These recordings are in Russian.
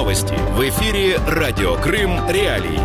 Новости. В эфире Радио Крым Реалии.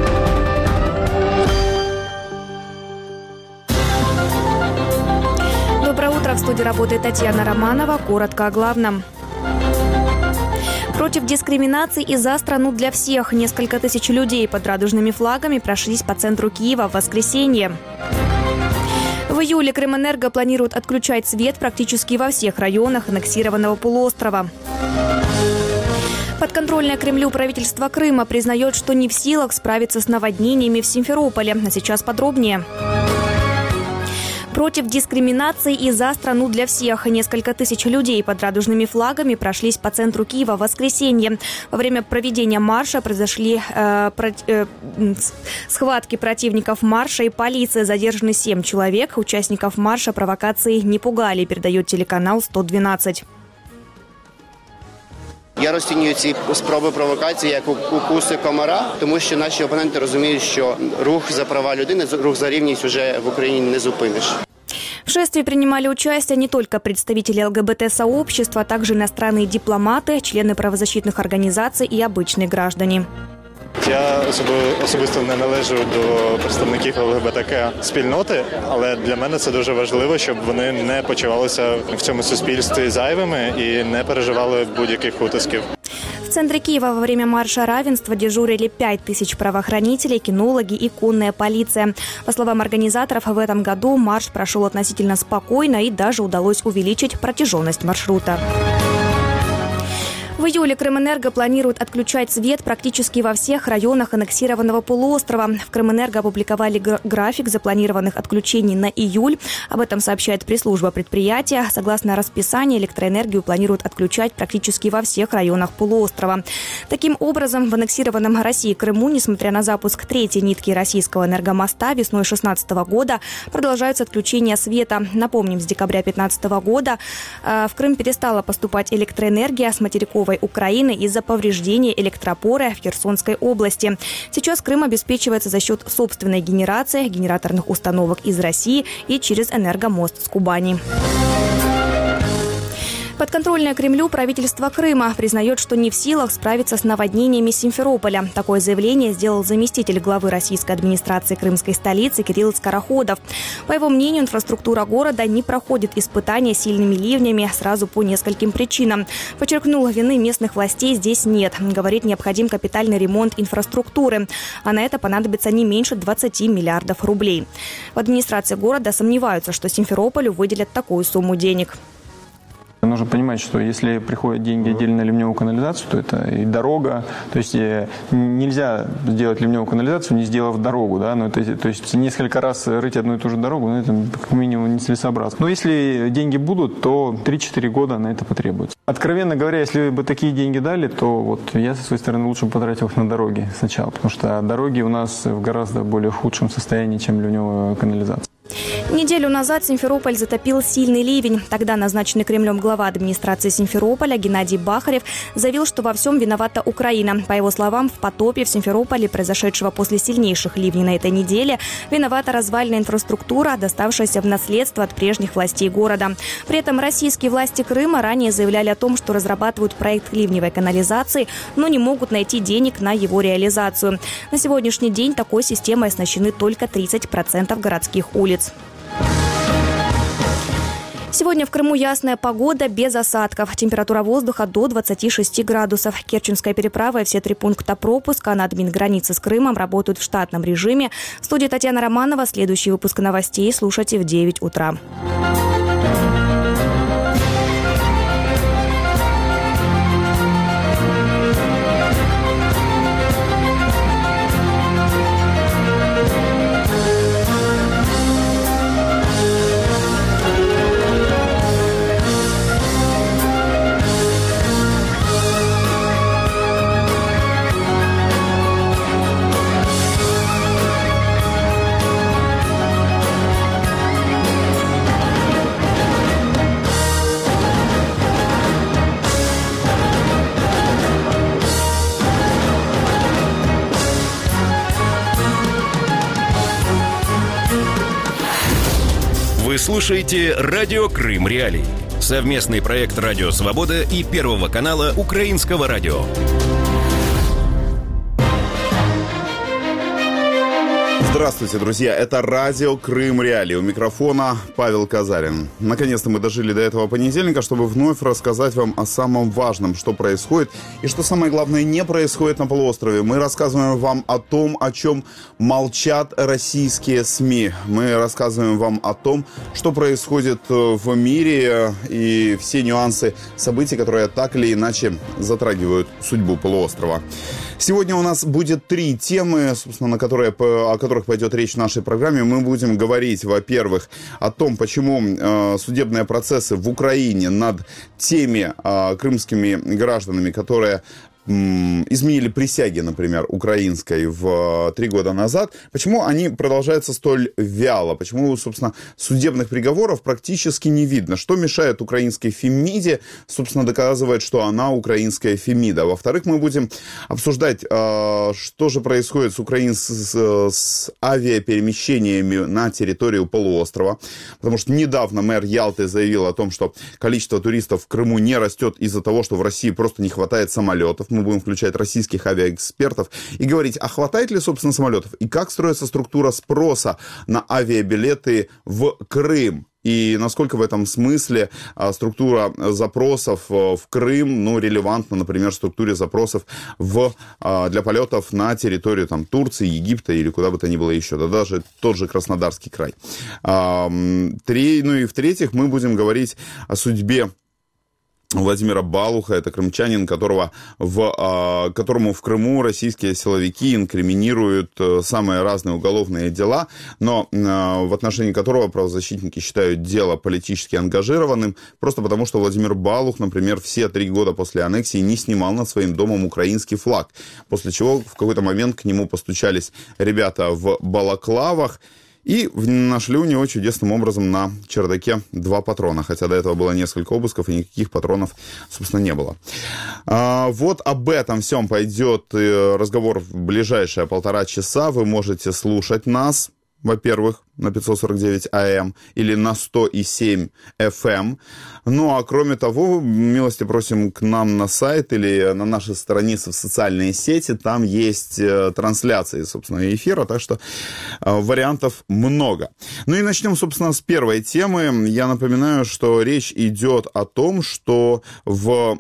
Доброе утро. В студии работает Татьяна Романова. Коротко о главном. Против дискриминации и за страну для всех. Несколько тысяч людей под радужными флагами прошлись по центру Киева в воскресенье. В июле Крымэнерго планирует отключать свет практически во всех районах аннексированного полуострова. Подконтрольное Кремлю правительство Крыма признает, что не в силах справиться с наводнениями в Симферополе. А сейчас подробнее. Против дискриминации и за страну для всех. Несколько тысяч людей под радужными флагами прошлись по центру Киева в воскресенье. Во время проведения марша произошли схватки противников марша и полиции. Задержаны 7 человек. Участников марша провокации не пугали, передает телеканал 112. Я розцінюю ці спроби провокації як укуси комара, тому що наші опоненти розуміють, що рух за права людини, рух за рівність уже в Україні не зупиниш. В шествии принимали участие не только представители ЛГБТ-сообщества, а также иностранные дипломаты, члены правозащитных организаций и обычные граждане. Я особисто не належу до представників ЛГБТК-спільноти, але для мене це дуже важливо, щоб вони не почувалися в цьому суспільстві зайвими і не переживали будь-яких утисків. В центре Киева во время марша равенства дежурили 5000 правоохранителей, кинологи и конная полиция. По словам организаторов, в этом году марш прошел относительно спокойно и даже удалось увеличить протяженность маршрута. В июле Крымэнерго планирует отключать свет практически во всех районах аннексированного полуострова. В Крымэнерго опубликовали график запланированных отключений на июль. Об этом сообщает пресс-служба предприятия. Согласно расписанию, электроэнергию планируют отключать практически во всех районах полуострова. Таким образом, в аннексированном России Крыму, несмотря на запуск третьей нитки российского энергомоста весной 2016 года, продолжаются отключения света. Напомним, с декабря 2015 года в Крым перестала поступать электроэнергия с материковой Украины из-за повреждения электропоры в Херсонской области. Сейчас Крым обеспечивается за счет собственной генерации, генераторных установок из России и через энергомост с Кубани. Подконтрольное Кремлю правительство Крыма признает, что не в силах справиться с наводнениями Симферополя. Такое заявление сделал заместитель главы российской администрации крымской столицы Кирилл Скороходов. По его мнению, инфраструктура города не проходит испытания сильными ливнями сразу по нескольким причинам. Подчеркнул, вины местных властей здесь нет. Говорит, необходим капитальный ремонт инфраструктуры, а на это понадобится не меньше 20 миллиардов рублей. В администрации города сомневаются, что Симферополю выделят такую сумму денег. Нужно понимать, что если приходят деньги отдельно на ливневую канализацию, то это и дорога. То есть нельзя сделать ливневую канализацию, не сделав дорогу. Да? То есть несколько раз рыть одну и ту же дорогу, это как минимум нецелесообразно. Но если деньги будут, то 3-4 года на это потребуется. Откровенно говоря, если бы такие деньги дали, то вот я со своей стороны лучше потратил их на дороги сначала. Потому что дороги у нас в гораздо более худшем состоянии, чем ливневая канализация. Неделю назад Симферополь затопил сильный ливень. Тогда назначенный Кремлем глава администрации Симферополя Геннадий Бахарев заявил, что во всем виновата Украина. По его словам, в потопе в Симферополе, произошедшего после сильнейших ливней на этой неделе, виновата развальная инфраструктура, доставшаяся в наследство от прежних властей города. При этом российские власти Крыма ранее заявляли о том, что разрабатывают проект ливневой канализации, но не могут найти денег на его реализацию. На сегодняшний день такой системой оснащены только 30% городских улиц. Сегодня в Крыму ясная погода без осадков. Температура воздуха до 26 градусов. Керченская переправа и все 3 пункта пропуска на админгранице с Крымом работают в штатном режиме. В студии Татьяна Романова. Следующий выпуск новостей слушайте в 9 утра. Вы слушаете Радио Крым Реалии. Совместный проект «Радио Свобода» и Первого канала Украинского радио. Здравствуйте, друзья. Это радио Крым Реалии. У микрофона Павел Казарин. Наконец-то мы дожили до этого понедельника, чтобы вновь рассказать вам о самом важном, что происходит и что самое главное не происходит на полуострове. Мы рассказываем вам о том, о чем молчат российские СМИ. Мы рассказываем вам о том, что происходит в мире и все нюансы событий, которые так или иначе затрагивают судьбу полуострова. Сегодня у нас будет 3 темы, собственно, о которых пойдет речь в нашей программе. Мы будем говорить, во-первых, о том, почему судебные процессы в Украине над теми крымскими гражданами, которые изменили присяги, например, украинской 3 года назад, почему они продолжаются столь вяло, почему, собственно, судебных приговоров практически не видно, что мешает украинской Фемиде, собственно, доказывает, что она украинская Фемида. Во-вторых, мы будем обсуждать, что же происходит с авиаперемещениями на территорию полуострова, потому что недавно мэр Ялты заявил о том, что количество туристов в Крыму не растет из-за того, что в России просто не хватает самолетов. Мы будем включать российских авиаэкспертов и говорить, а хватает ли, собственно, самолетов, и как строится структура спроса на авиабилеты в Крым. И насколько в этом смысле структура запросов в Крым, релевантна, например, структуре запросов для полетов на территорию Турции, Египта или куда бы то ни было еще, да даже тот же Краснодарский край. И в-третьих, мы будем говорить о судьбе Владимира Балуха, это крымчанин, которому в Крыму российские силовики инкриминируют самые разные уголовные дела, но в отношении которого правозащитники считают дело политически ангажированным, просто потому что Владимир Балух, например, все 3 года после аннексии не снимал над своим домом украинский флаг, после чего в какой-то момент к нему постучались ребята в балаклавах, и нашли у него чудесным образом на чердаке 2 патрона, хотя до этого было несколько обысков, и никаких патронов, собственно, не было. Вот об этом всем пойдет разговор в ближайшие 1,5 часа. Вы можете слушать нас, во-первых, на 549 АМ или на 100,7 FM. А кроме того, милости просим к нам на сайт или на наши страницы в социальные сети. Там есть трансляции, собственно, эфира, так что вариантов много. И начнем, собственно, с первой темы. Я напоминаю, что речь идет о том, что в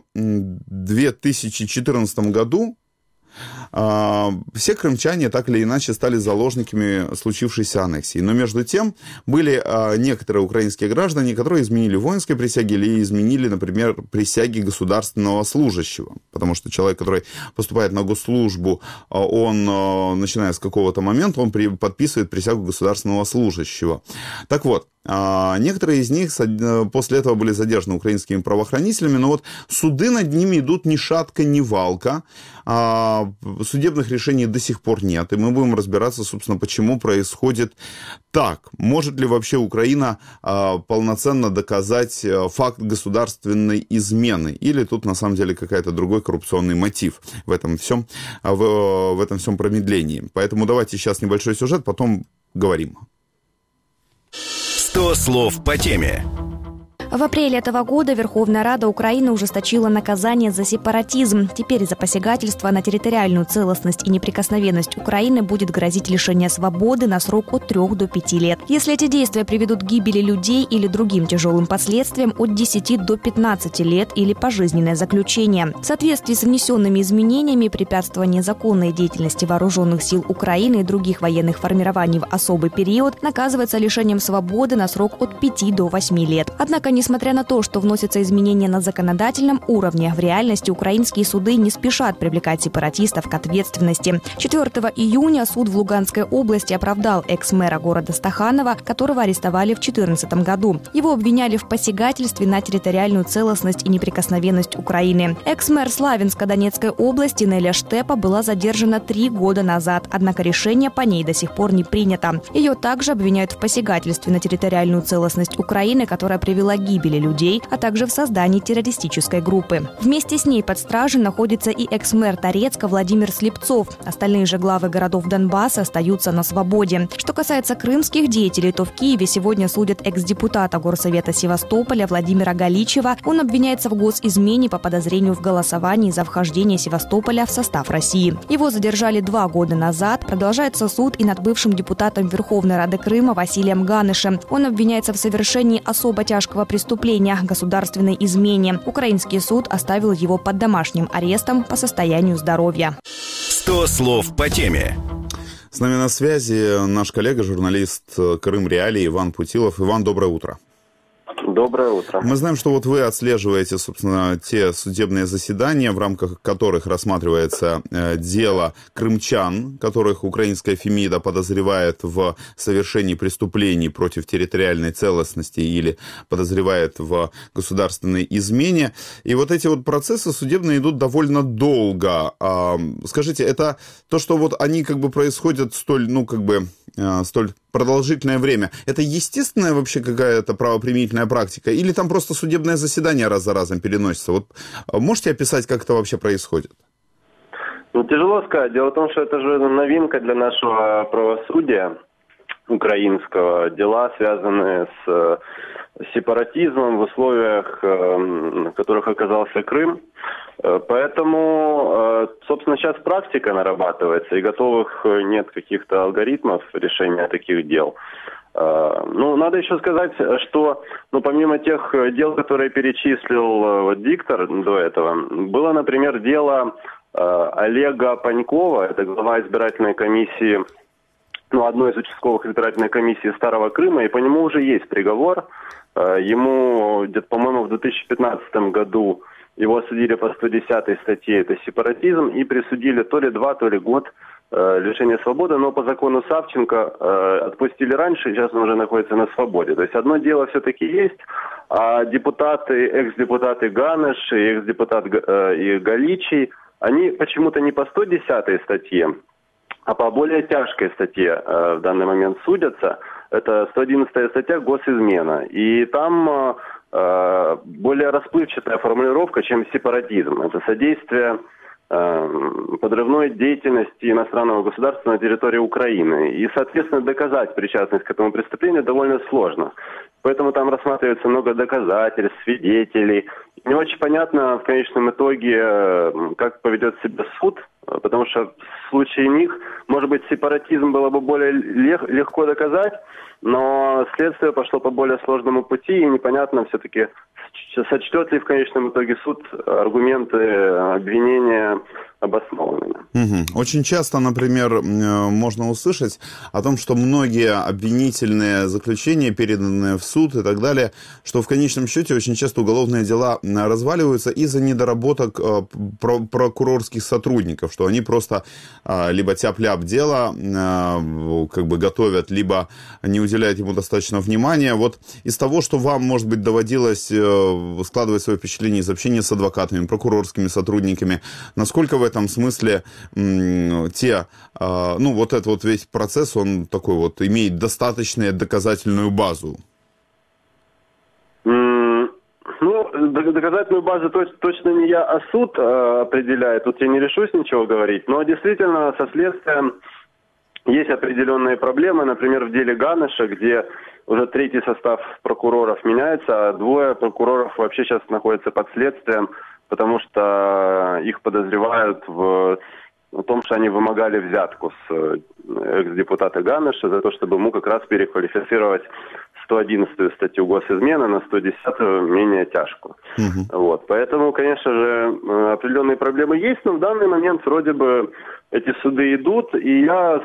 2014 году все крымчане так или иначе стали заложниками случившейся аннексии. Но между тем были некоторые украинские граждане, которые изменили воинские присяги или изменили, например, присяги государственного служащего. Потому что человек, который поступает на госслужбу, он, начиная с какого-то момента, он подписывает присягу государственного служащего. Так вот, некоторые из них после этого были задержаны украинскими правоохранителями, но суды над ними идут ни шатка, ни валка. Судебных решений до сих пор нет, и мы будем разбираться, собственно, почему происходит так. Может ли вообще Украина полноценно доказать факт государственной измены? Или тут, на самом деле, какой-то другой коррупционный мотив в этом всем промедлении? Поэтому давайте сейчас небольшой сюжет, потом говорим. 100 слов по теме. В апреле этого года Верховная Рада Украины ужесточила наказание за сепаратизм. Теперь за посягательство на территориальную целостность и неприкосновенность Украины будет грозить лишение свободы на срок от 3 до 5 лет. Если эти действия приведут к гибели людей или другим тяжелым последствиям, от 10 до 15 лет или пожизненное заключение. В соответствии с внесенными изменениями, препятствование законной деятельности вооруженных сил Украины и других военных формирований в особый период наказывается лишением свободы на срок от 5 до 8 лет. Однако, несмотря на то, что вносятся изменения на законодательном уровне, в реальности украинские суды не спешат привлекать сепаратистов к ответственности. 4 июня суд в Луганской области оправдал экс-мэра города Стаханова, которого арестовали в 2014 году. Его обвиняли в посягательстве на территориальную целостность и неприкосновенность Украины. Экс-мэр Славянска-Донецкой области Неля Штепа была задержана 3 года назад, однако решение по ней до сих пор не принято. Ее также обвиняют в посягательстве на территориальную целостность Украины, которая привела к гибели людей, а также в создании террористической группы. Вместе с ней под стражей находится и экс-мэр Торецка Владимир Слепцов. Остальные же главы городов Донбасса остаются на свободе. Что касается крымских деятелей, то в Киеве сегодня судят экс-депутата Горсовета Севастополя Владимира Галичева. Он обвиняется в госизмене по подозрению в голосовании за вхождение Севастополя в состав России. Его задержали 2 года назад. Продолжается суд и над бывшим депутатом Верховной Рады Крыма Василием Ганышем. Он обвиняется в совершении особо тяжкого преступления – государственной измене. Украинский суд оставил его под домашним арестом по состоянию здоровья. 100 слов по теме. С нами на связи наш коллега, журналист Крым Реалии Иван Путилов. Иван, доброе утро. Доброе утро. Мы знаем, что вот вы отслеживаете, собственно, те судебные заседания, в рамках которых рассматривается дело крымчан, которых украинская Фемида подозревает в совершении преступлений против территориальной целостности или подозревает в государственной измене. И вот эти вот процессы судебные идут довольно долго. Скажите, это то, что вот они как бы происходят столь продолжительное время, это естественная вообще какая-то правоприменительная практика? Или там просто судебное заседание раз за разом переносится? Вот можете описать, как это вообще происходит? Тяжело сказать. Дело в том, что это же новинка для нашего правосудия украинского. Дела, связанные с сепаратизмом в условиях, в которых оказался Крым. Поэтому, собственно, сейчас практика нарабатывается, и готовых нет каких-то алгоритмов решения таких дел. Надо еще сказать, что помимо тех дел, которые перечислил диктор до этого, было, например, дело Олега Панькова, это глава избирательной комиссии, одной из участковых избирательной комиссий Старого Крыма, и по нему уже есть приговор. Ему, где-то, по-моему, в 2015 году его осудили по 110 статье, это сепаратизм, и присудили то ли 2, то ли год лишения свободы, но по закону Савченко отпустили раньше, сейчас он уже находится на свободе. То есть одно дело все-таки есть, а экс-депутаты Ганыш и экс-депутат и Галичий, они почему-то не по 110 статье, а по более тяжкой статье в данный момент судятся. Это 111 статья «Госизмена». И там более расплывчатая формулировка, чем сепаратизм. Это содействие подрывной деятельности иностранного государства на территории Украины. И, соответственно, доказать причастность к этому преступлению довольно сложно. Поэтому там рассматривается много доказательств, свидетелей. Не очень понятно в конечном итоге, как поведет себя суд, потому что в случае них, может быть, сепаратизм было бы более легко доказать, но следствие пошло по более сложному пути, и непонятно все-таки, сочтет ли в конечном итоге суд аргументы обвинения обоснованными. Очень часто, например, можно услышать о том, что многие обвинительные заключения, переданные в суд и так далее, что в конечном счете очень часто уголовные дела разваливаются из-за недоработок прокурорских сотрудников, что они просто либо тяп-ляп дело готовят, либо не уделяют ему достаточно внимания. Вот из того, что вам, может быть, доводилось складывать свое впечатление из общения с адвокатами, прокурорскими сотрудниками, насколько в этом смысле этот вот весь процесс, он такой вот имеет достаточную доказательную базу? Доказательную базу точно не я, а суд определяет. Тут я не решусь ничего говорить. Но действительно, со следствием есть определенные проблемы. Например, в деле Ганыша, где уже 3-й состав прокуроров меняется, а 2 прокуроров вообще сейчас находятся под следствием, потому что их подозревают в том, что они вымогали взятку с экс-депутата Ганыша за то, чтобы ему как раз переквалифицировать 111 статью госизмены на 110-ю менее тяжкую. Поэтому, конечно же, определенные проблемы есть, но в данный момент вроде бы эти суды идут, и я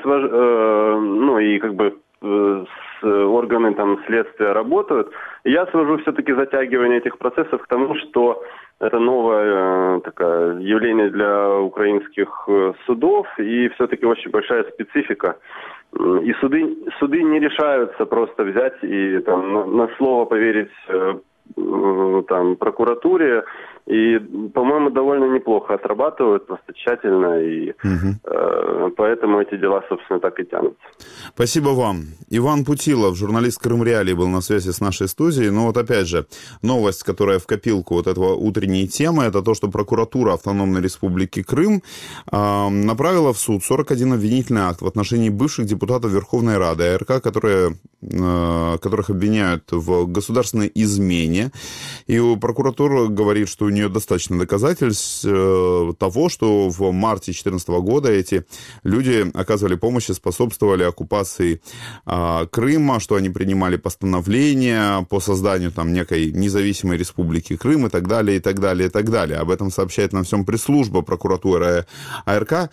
органы следствия работают. И я свожу все-таки затягивание этих процессов к тому, что это новое явление для украинских судов, и все-таки очень большая специфика. И суды не решаются просто взять и на слово поверить прокуратуре И, по-моему, довольно неплохо отрабатывают, просто тщательно, и поэтому эти дела, собственно, так и тянутся. Спасибо вам. Иван Путилов, журналист Крым Реалии, был на связи с нашей студией. Но вот опять же, новость, которая в копилку вот этого утренней темы, это то, что прокуратура Автономной Республики Крым направила в суд 41 обвинительный акт в отношении бывших депутатов Верховной Рады АРК, которых обвиняют в государственной измене. И прокуратура говорит, что у нее достаточно доказательств того, что в марте 2014 года эти люди оказывали помощь и способствовали оккупации Крыма, что они принимали постановления по созданию там некой независимой республики Крым и так далее, и так далее, и так далее. Об этом сообщает нам всем пресс-служба прокуратуры АРК.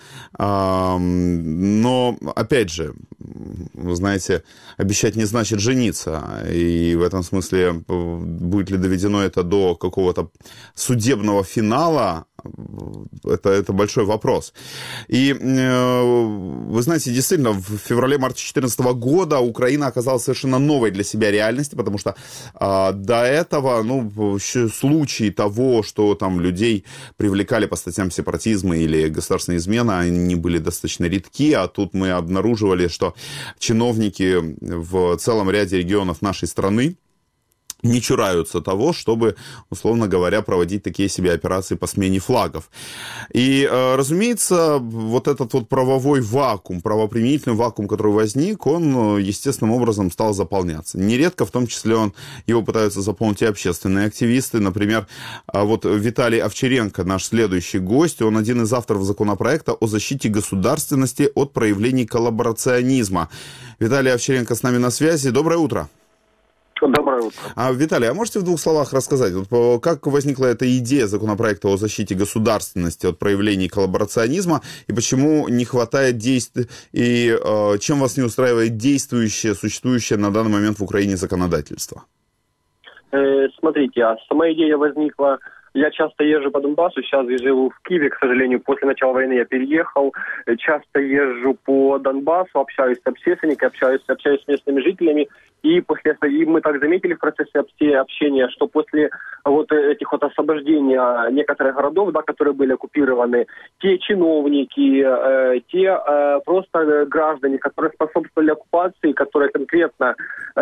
Но, опять же, вы знаете, обещать не значит жениться. И в этом смысле, будет ли доведено это до какого-то судебного финала, это большой вопрос. И вы знаете, действительно, в феврале-марте 2014 года Украина оказалась совершенно новой для себя реальностью, потому что до этого, случаи того, что там людей привлекали по статьям сепаратизма или государственной измены, они были достаточно редки, а тут мы обнаруживали, что чиновники в целом ряде регионов нашей страны не чураются того, чтобы, условно говоря, проводить такие себе операции по смене флагов. И, разумеется, вот этот вот правовой вакуум, правоприменительный вакуум, который возник, он естественным образом стал заполняться. Нередко, в том числе, его пытаются заполнить и общественные активисты. Например, вот Виталий Овчаренко, наш следующий гость, он один из авторов законопроекта о защите государственности от проявлений коллаборационизма. Виталий Овчаренко с нами на связи. Доброе утро. Доброе утро. Виталий, а можете в двух словах рассказать, как возникла эта идея законопроекта о защите государственности от проявлений коллаборационизма, и почему не хватает действий, и чем вас не устраивает действующее, существующее на данный момент в Украине законодательство? Смотрите, сама идея возникла. Я часто езжу по Донбассу, сейчас я живу в Киеве, к сожалению, после начала войны я переехал. Часто езжу по Донбассу, общаюсь с общественниками, общаюсь с местными жителями. И мы так заметили в процессе общения, что после вот этих вот освобождения некоторых городов, да, которые были оккупированы, те чиновники, те просто граждане, которые способствовали оккупации, которые конкретно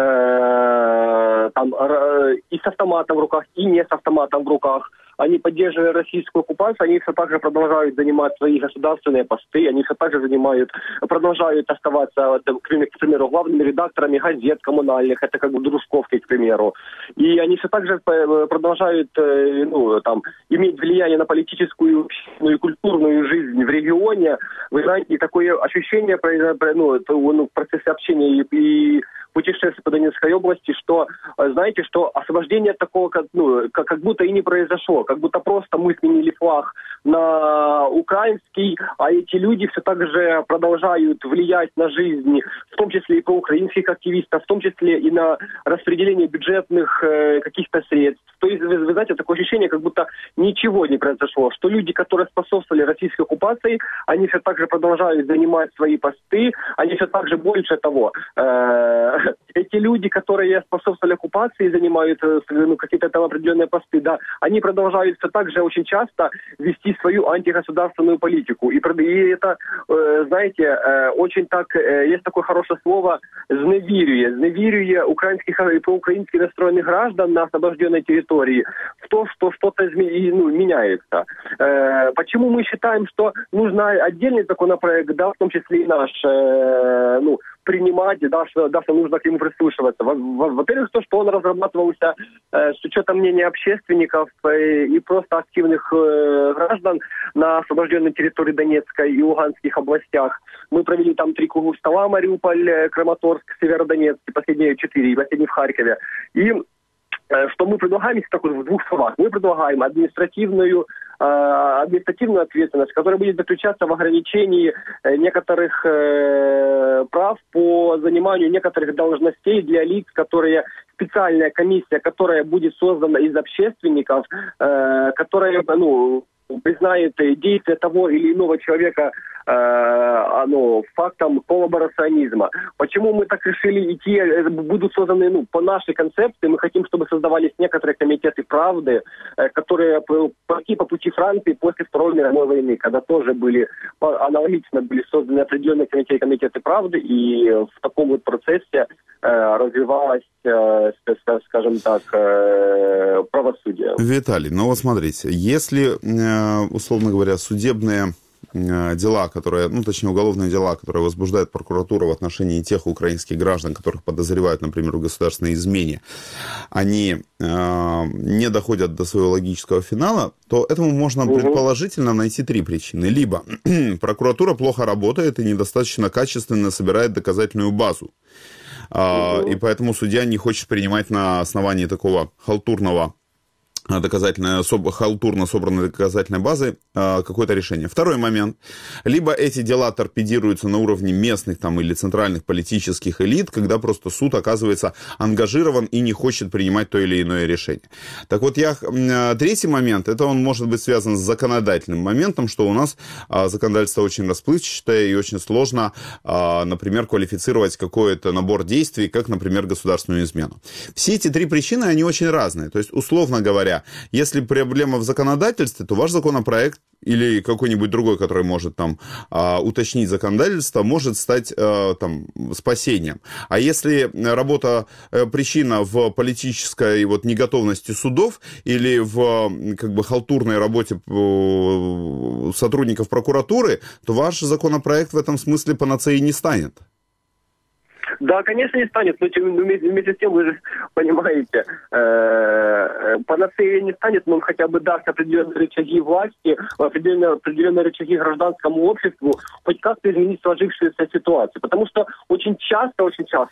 там и с автоматом в руках, и не с автоматом в руках, они поддерживали российскую оккупацию, они все так же продолжают занимать свои государственные посты, они все так же продолжают оставаться, к примеру, главными редакторами газет коммунальных, это как бы Дружковки, к примеру. И они все так же продолжают иметь влияние на политическую и культурную жизнь в регионе. Вы знаете, такое ощущение в процессе общения и путешествия по Донецкой области, что, знаете, что освобождение такого, как будто и не произошло, как будто просто мы сменили флаг на украинский, а эти люди все так же продолжают влиять на жизнь, в том числе и проукраинских активистов, в том числе и на распределение бюджетных каких-то средств. То есть, вы знаете, такое ощущение, как будто ничего не произошло, что люди, которые способствовали российской оккупации, они все так же продолжают занимать свои посты, они все так же, больше того, эти люди, которые способствовали оккупации, занимают какие-то там определенные посты, да, они продолжают все так же очень часто вести свою антигосударственную политику. И это, знаете, очень так, есть такое хорошее слово зневірює украинских и проукраинских настроенных граждан на освобожденной территории в то, что что-то меняется. Почему мы считаем, что нужно отдельный законопроект, да, в том числе и наш, принимать, да, что нужно к нему прислушиваться. Во-первых, то, что он разрабатывался с учетом мнения общественников и просто активных граждан на освобожденной территории Донецкой и Луганских областях. Мы провели там 3 круглых стола: Мариуполь, Краматорск, Северодонецк, последние 4, и последний в Харькове. И что мы предлагаем, если так вот в 2 словах, мы предлагаем административную ответственность, которая будет заключаться в ограничении некоторых прав по заниманию некоторых должностей для лиц, которые специальная комиссия, которая будет создана из общественников, которая признает действия того или иного человека фактом коллаборационизма. Почему мы так решили идти, будут созданы, по нашей концепции, мы хотим, чтобы создавались некоторые комитеты правды, которые пойти по пути Франции после Второй мировой войны, когда тоже аналогично были созданы определенные комитеты правды, и в таком вот процессе развивалось, скажем так, правосудие. Виталий, вот смотрите, если, условно говоря, судебные дела, уголовные дела, которые возбуждает прокуратура в отношении тех украинских граждан, которых подозревают, например, в государственной измене, они не доходят до своего логического финала, то этому можно предположительно найти 3 причины. Либо прокуратура плохо работает и недостаточно качественно собирает доказательную базу, и поэтому судья не хочет принимать на основании такого халтурно собранной доказательной базы какое-то решение. Второй момент. Либо эти дела торпедируются на уровне местных или центральных политических элит, когда просто суд оказывается ангажирован и не хочет принимать то или иное решение. Так вот, третий момент, это он может быть связан с законодательным моментом, что у нас законодательство очень расплывчатое и очень сложно, например, квалифицировать какой-то набор действий, как, например, государственную измену. Все эти 3 причины, они очень разные. То есть, условно говоря, если проблема в законодательстве, то ваш законопроект или какой-нибудь другой, который может уточнить законодательство, может стать спасением. А если причина в политической неготовности судов или в халтурной работе сотрудников прокуратуры, то ваш законопроект в этом смысле панацеей не станет. Да, конечно, не станет, но вместе с тем, вы же понимаете, панацеей не станет, но он хотя бы даст определенные рычаги власти, определенные рычаги гражданскому обществу, хоть как-то изменить сложившуюся ситуацию. Потому что очень часто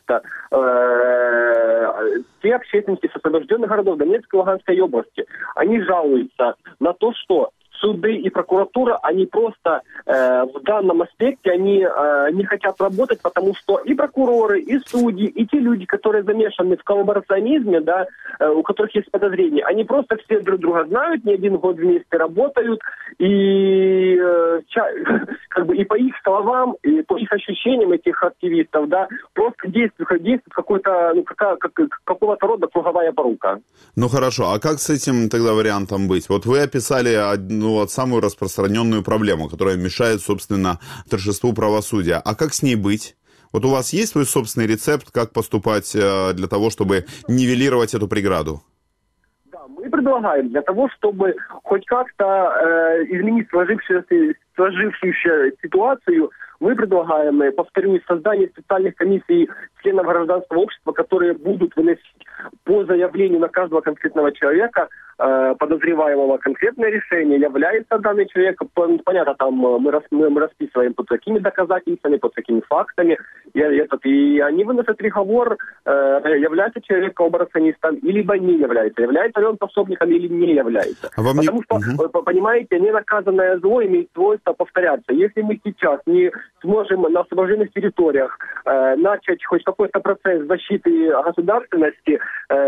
те общественники с освобожденных городов Донецкой и Луганской области, они жалуются на то, что суды и прокуратура, они просто в данном аспекте, они не хотят работать, потому что и прокуроры, и судьи, и те люди, которые замешаны в коллаборационизме, да, у которых есть подозрения, они просто все друг друга знают, не 1 год вместе работают, и по их словам, и по их ощущениям этих активистов, да, просто действует какой-то, какого-то рода круговая порука. Хорошо, а как с этим тогда вариантом быть? Вот вы описали самую распространенную проблему, которая мешает, собственно, торжеству правосудия. А как с ней быть? Вот у вас есть свой собственный рецепт, как поступать для того, чтобы нивелировать эту преграду? Да, мы предлагаем для того, чтобы хоть как-то изменить сложившуюся ситуацию, мы предлагаем, повторюсь, создание специальных комиссий членов гражданского общества, которые будут выносить по заявлению на каждого конкретного человека, подозреваемого, конкретное решение, является данный человек, понятно, мы расписываем под какими доказательствами, под какими фактами, и они выносят приговор, является человек коллаборационистом, либо не является ли он пособником или не является. Потому что, понимаете, ненаказанное зло имеет свойство повторяться. Если мы сейчас не сможем на освобожденных территориях начать хоть какой-то процесс защиты государственности,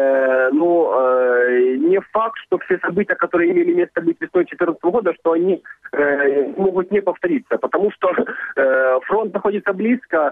не факт, что все события, которые имели место быть весной 2014 года, что они могут не повториться, потому что фронт находится близко,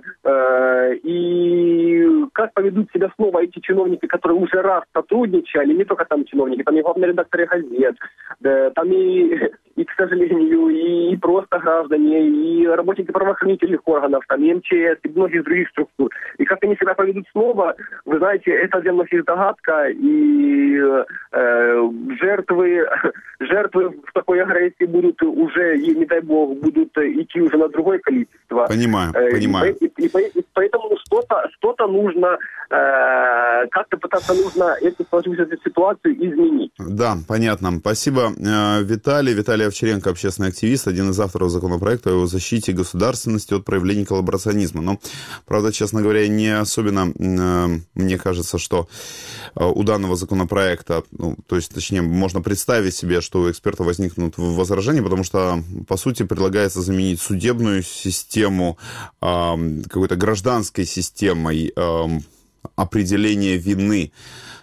и как поведут себя снова эти чиновники, которые уже раз сотрудничали, не только там чиновники, там и главные редакторы газет, там и к сожалению, и просто граждане, и работники правоохранительных органов, там и МЧС, и многих других структур. И как они себя поведут снова, вы знаете, это для многих загадка, и жертвы в такой агрессии будут уже, не дай бог, будут идти уже на другое количество. Понимаю. И поэтому что-то нужно, как-то пытаться нужно эту сложившуюся ситуацию изменить. Да, понятно. Спасибо, Виталий. Виталий Овчаренко, общественный активист, один из авторов законопроекта о защите государственности от проявлений коллаборационизма. Но, правда, честно говоря, не особенно, мне кажется, что у данного законопроекта, точнее, можно представить себе, что у экспертов возникнут возражения, потому что, по сути, предлагается заменить судебную систему какой-то гражданской системой определения вины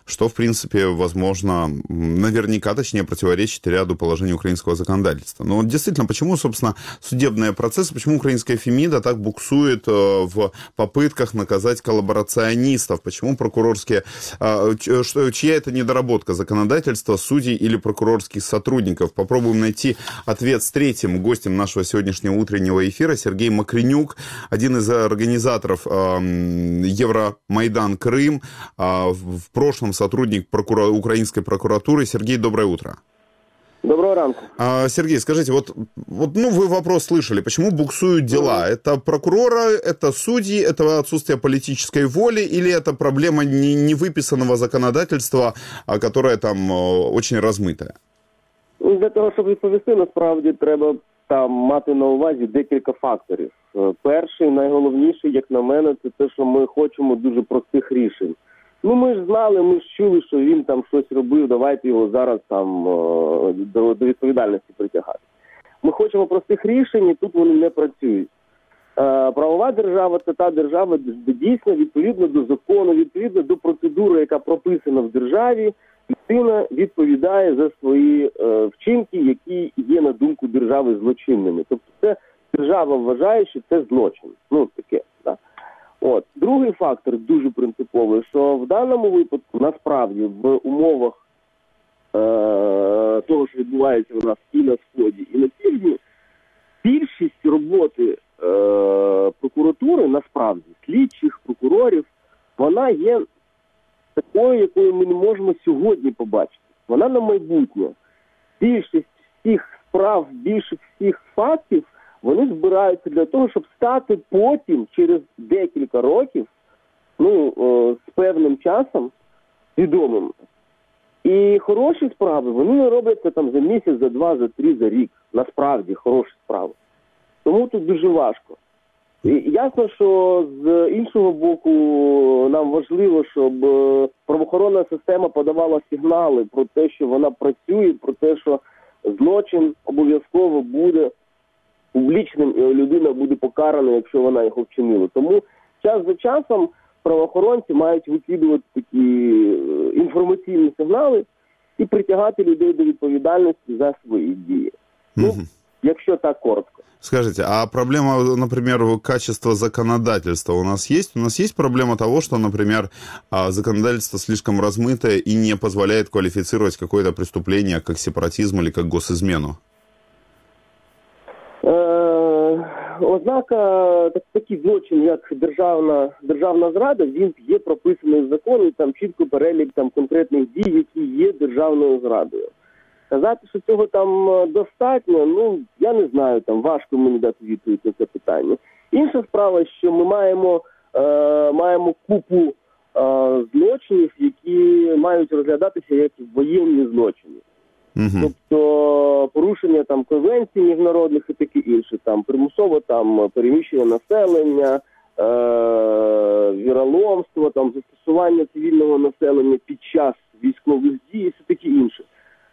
что, в принципе, возможно, наверняка, точнее, противоречит ряду положений украинского законодательства. Но вот действительно, почему, собственно, судебные процессы, почему украинская Фемида так буксует в попытках наказать коллаборационистов, почему прокурорские, чья это недоработка законодательства, судей или прокурорских сотрудников? Попробуем найти ответ с третьим гостем нашего сегодняшнего утреннего эфира, Сергей Мокренюк, один из организаторов Евромайдан Крым, в прошлом сотрудник украинской прокуратуры. Сергей, доброе утро. Доброго ранку. Сергей, скажите, вот вы вопрос слышали, почему буксуют дела? Это прокурора, это судьи, это отсутствие политической воли или это проблема невыписанного законодательства, которое там очень размытое? Для того, щоб відповісти, насправді треба там мати на увазі декілька факторів. Перший, найголовніший, як на мене, це те, що ми хочемо дуже простих рішень. Ну, ми ж знали, ми ж чули, що він там щось робив, давайте його зараз там до відповідальності притягати. Ми хочемо простих рішень, і тут вони не працюють. Правова держава – це та держава, де дійсно відповідно до закону, відповідно до процедури, яка прописана в державі, людина відповідає за свої вчинки, які є, на думку держави, злочинними. Тобто це держава вважає, що це злочин. Ну, таке, так. От. Другий фактор дуже принциповий, що в даному випадку, насправді, в умовах того, що відбувається у нас і на Сході, і на Півдні, більшість роботи прокуратури, насправді, слідчих, прокурорів, вона є такою, якою ми не можемо сьогодні побачити. Вона на майбутнє. Більшість всіх справ, більшість всіх фактів, вони збираються для того, щоб стати потім, через декілька років, з певним часом, відомими. І хороші справи, вони не робляться там за місяць, за 2, за 3, за рік. Насправді, хороші справи. Тому тут дуже важко. І ясно, що з іншого боку нам важливо, щоб правоохоронна система подавала сигнали про те, що вона працює, про те, що злочин обов'язково буде публічним і людина буде покарана, якщо вона його вчинила. Тому час за часом правоохоронці мають викидувати такі інформаційні сигнали і притягати людей до відповідальності за свої дії. Якщо так коротко. Скажите, а проблема, например, качества законодательства у нас есть? У нас есть проблема того, что, например, законодательство слишком размытое и не позволяет квалифицировать какое-то преступление как сепаратизм или как госизмену? Ознака, такий злочин, як державна зрада, він є прописаний в законі, там чітко перелік там конкретних дій, які є державною зрадою. Сказати, що цього там достатньо, я не знаю, там важко мені дати відповідь на це питання. Інша справа, що ми маємо купу злочинів, які мають розглядатися як воєнні злочини. Тобто порушення там конвенцій міжнародних і таке інше, там примусове там переміщення населення, віроломство, там застосування цивільного населення під час військових дій і все таке інше.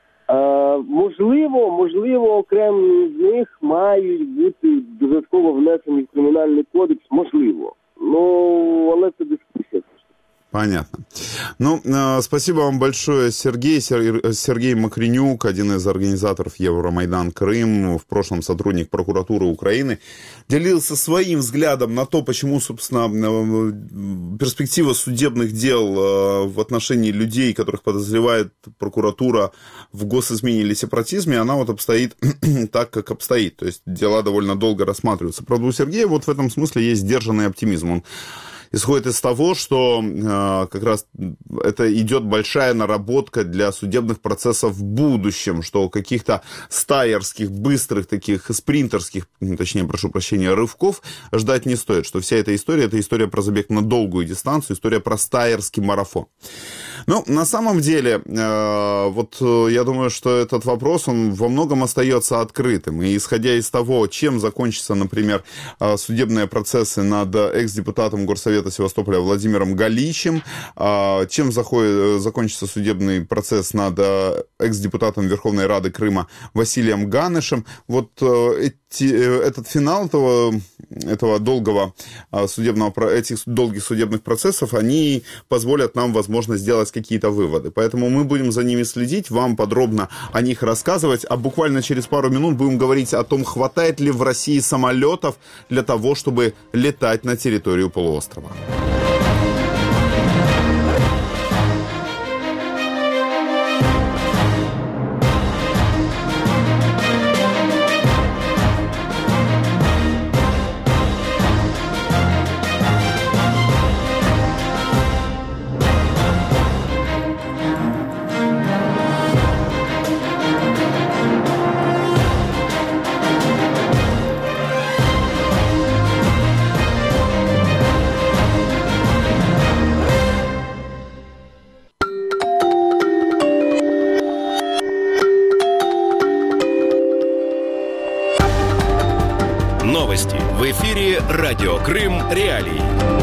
Можливо, окремі з них мають бути додатково внесені в Кримінальний кодекс, можливо. Але це дискусія. Понятно. Спасибо вам большое, Сергей. Сергей Мокренюк, один из организаторов Евромайдан Крым, в прошлом сотрудник прокуратуры Украины, делился своим взглядом на то, почему, собственно, перспектива судебных дел в отношении людей, которых подозревает прокуратура в госизмене или сепаратизме, она вот обстоит так, как обстоит. То есть дела довольно долго рассматриваются. Правда, у Сергея вот в этом смысле есть сдержанный оптимизм. Он исходит из того, что как раз это идет большая наработка для судебных процессов в будущем, что каких-то стайерских, быстрых таких спринтерских, точнее, прошу прощения, рывков ждать не стоит, что вся эта история про забег на долгую дистанцию, история про стайерский марафон. На самом деле, я думаю, что этот вопрос, он во многом остается открытым. И исходя из того, чем закончатся, например, судебные процессы над экс-депутатом Горсовета Севастополя Владимиром Галичем, чем закончится судебный процесс над экс-депутатом Верховной Рады Крыма Василием Ганышем, этот финал этих долгих судебных процессов, они позволят нам, возможно, сделать делать какие-то выводы. Поэтому мы будем за ними следить, вам подробно о них рассказывать, а буквально через пару минут будем говорить о том, хватает ли в России самолетов для того, чтобы летать на территорию полуострова. Новости в эфире «Радио Крым. Реалии».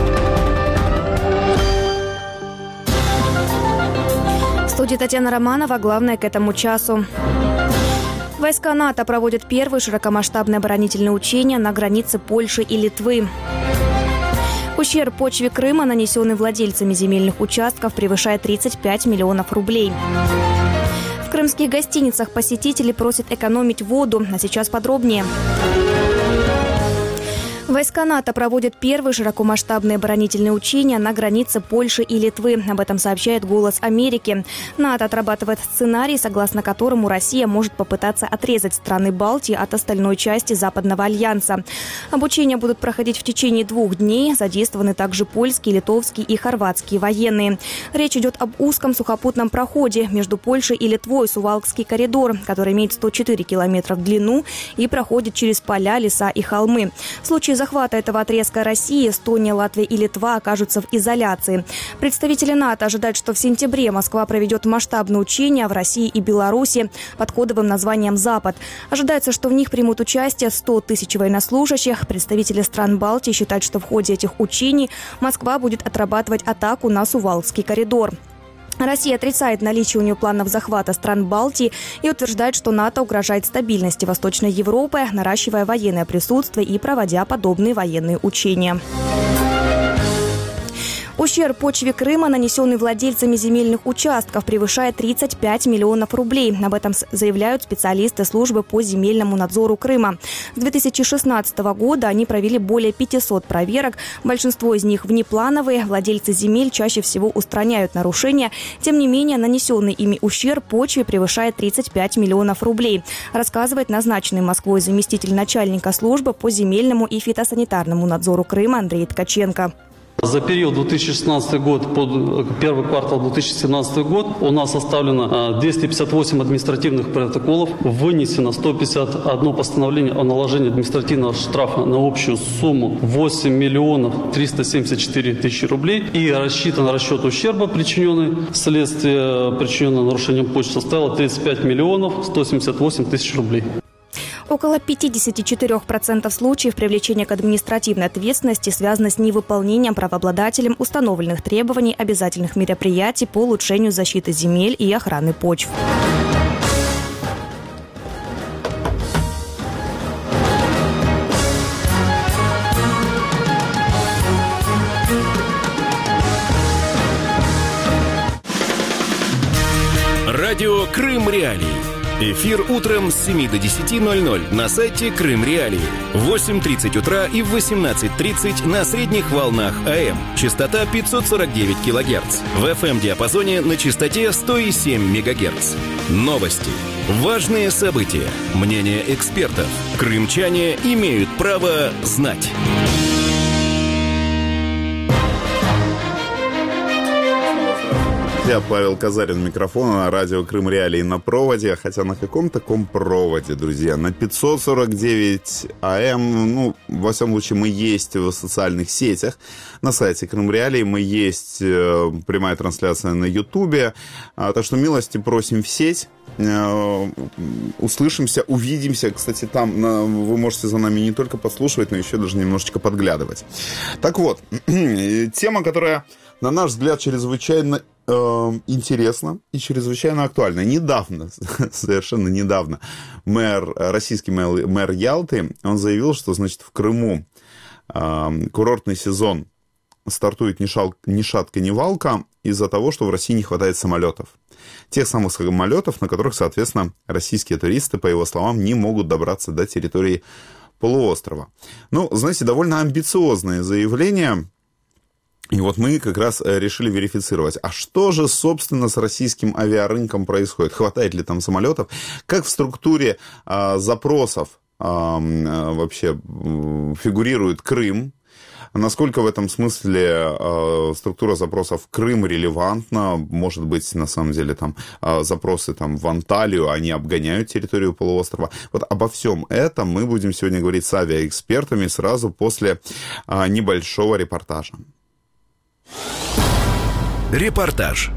В студии Татьяна Романова. Главное к этому часу. Войска НАТО проводят первые широкомасштабные оборонительные учения на границе Польши и Литвы. Ущерб почве Крыма, нанесенный владельцами земельных участков, превышает 35 миллионов рублей. В крымских гостиницах посетители просят экономить воду. А сейчас подробнее. Войска НАТО проводят первые широкомасштабные оборонительные учения на границе Польши и Литвы. Об этом сообщает «Голос Америки». НАТО отрабатывает сценарий, согласно которому Россия может попытаться отрезать страны Балтии от остальной части Западного альянса. Обучения будут проходить в течение 2 дней. Задействованы также польские, литовские и хорватские военные. Речь идет об узком сухопутном проходе между Польшей и Литвой, Сувалкский коридор, который имеет 104 километра в длину и проходит через поля, леса и холмы. В случае захвата этого отрезка России, Эстония, Латвия и Литва окажутся в изоляции. Представители НАТО ожидают, что в сентябре Москва проведет масштабные учения в России и Беларуси под кодовым названием «Запад». Ожидается, что в них примут участие 100 тысяч военнослужащих. Представители стран Балтии считают, что в ходе этих учений Москва будет отрабатывать атаку на Сувалкский коридор. Россия отрицает наличие у нее планов захвата стран Балтии и утверждает, что НАТО угрожает стабильности Восточной Европы, наращивая военное присутствие и проводя подобные военные учения. Ущерб почве Крыма, нанесенный владельцами земельных участков, превышает 35 миллионов рублей. Об этом заявляют специалисты службы по земельному надзору Крыма. С 2016 года они провели более 500 проверок. Большинство из них внеплановые. Владельцы земель чаще всего устраняют нарушения. Тем не менее, нанесенный ими ущерб почве превышает 35 миллионов рублей, рассказывает назначенный Москвой заместитель начальника службы по земельному и фитосанитарному надзору Крыма Андрей Ткаченко. За период 2016 год по первый квартал 2017 год у нас составлено 258 административных протоколов, вынесено 151 постановление о наложении административного штрафа на общую сумму 8 миллионов 374 тысячи рублей и рассчитан расчет ущерба, причиненный вследствие причиненного нарушением почвы, составил 35 миллионов 178 тысяч рублей. Около 54% случаев привлечения к административной ответственности связано с невыполнением правообладателем установленных требований обязательных мероприятий по улучшению защиты земель и охраны почв. Радио Крым Реалии. Эфир утром с 7 до 10:00 на сайте Крым Реалии. В 8:30 утра и в 18:30 на средних волнах АМ. Частота 549 кГц. В FM-диапазоне на частоте 107 МГц. Новости. Важные события. Мнения экспертов. Крымчане имеют право знать. Я Павел Казарин, микрофон на радио Крым Реалии на проводе. Хотя на каком таком проводе, друзья? На 549 АМ. Ну, во всяком случае, мы есть в социальных сетях. На сайте Крым Реалии мы есть, прямая трансляция на Ютубе. Так что милости просим в сеть. Услышимся, увидимся. Кстати, там вы можете за нами не только подслушивать, но еще даже немножечко подглядывать. Так вот, тема, которая, на наш взгляд, чрезвычайно интересно и чрезвычайно актуально. Недавно, совершенно недавно, российский мэр Ялты, он заявил, что, значит, в Крыму курортный сезон стартует ни шатка, ни валка из-за того, что в России не хватает самолетов. Тех самых самолетов, на которых, соответственно, российские туристы, по его словам, не могут добраться до территории полуострова. Ну, знаете, довольно амбициозное заявление. И вот мы как раз решили верифицировать, а что же, собственно, с российским авиарынком происходит? Хватает ли там самолетов? Как в структуре запросов вообще фигурирует Крым? Насколько в этом смысле структура запросов Крым релевантна? Может быть, на самом деле, там запросы там, в Анталию, они обгоняют территорию полуострова. Вот обо всем этом мы будем сегодня говорить с авиаэкспертами сразу после небольшого репортажа. Репортаж.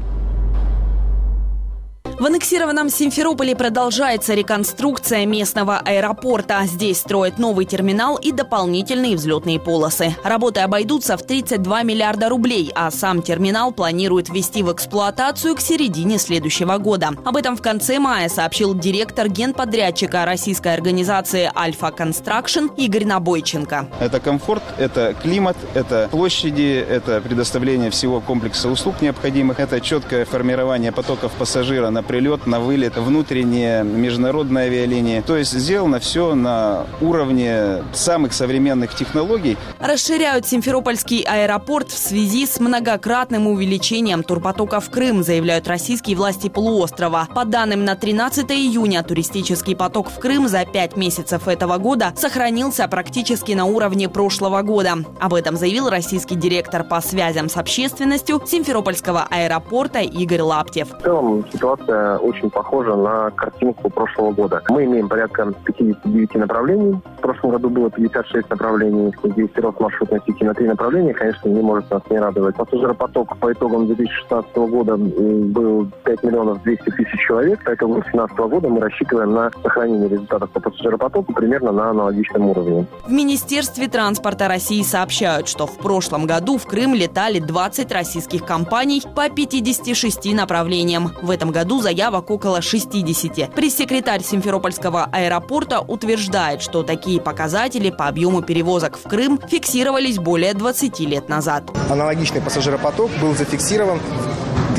В аннексированном Симферополе продолжается реконструкция местного аэропорта. Здесь строят новый терминал и дополнительные взлетные полосы. Работы обойдутся в 32 миллиарда рублей, а сам терминал планируют ввести в эксплуатацию к середине следующего года. Об этом в конце мая сообщил директор генподрядчика российской организации «Альфа Констракшн» Игорь Набойченко. Это комфорт, это климат, это площади, это предоставление всего комплекса услуг необходимых, это четкое формирование потоков пассажира на прилет, на вылет, внутренние международные авиалинии. То есть сделано все на уровне самых современных технологий. Расширяют Симферопольский аэропорт в связи с многократным увеличением турпотока в Крым, заявляют российские власти полуострова. По данным на 13 июня, туристический поток в Крым за 5 месяцев этого года сохранился практически на уровне прошлого года. Об этом заявил российский директор по связям с общественностью Симферопольского аэропорта Игорь Лаптев. В целом ситуация очень похожа на картинку прошлого года. Мы имеем порядка 59 направлений. В прошлом году было 56 направлений. Здесь рост маршрутной сети на 3 направления, конечно, не может нас не радовать. Пассажиропоток по итогам 2016 года был 5 миллионов 200 тысяч человек. По итогам 2017 года мы рассчитываем на сохранение результатов по пассажиропотоку примерно на аналогичном уровне. В Министерстве транспорта России сообщают, что в прошлом году в Крым летали 20 российских компаний по 56 направлениям. В этом году заявок около 60. Пресс-секретарь Симферопольского аэропорта утверждает, что такие показатели по объему перевозок в Крым фиксировались более 20 лет назад. Аналогичный пассажиропоток был зафиксирован в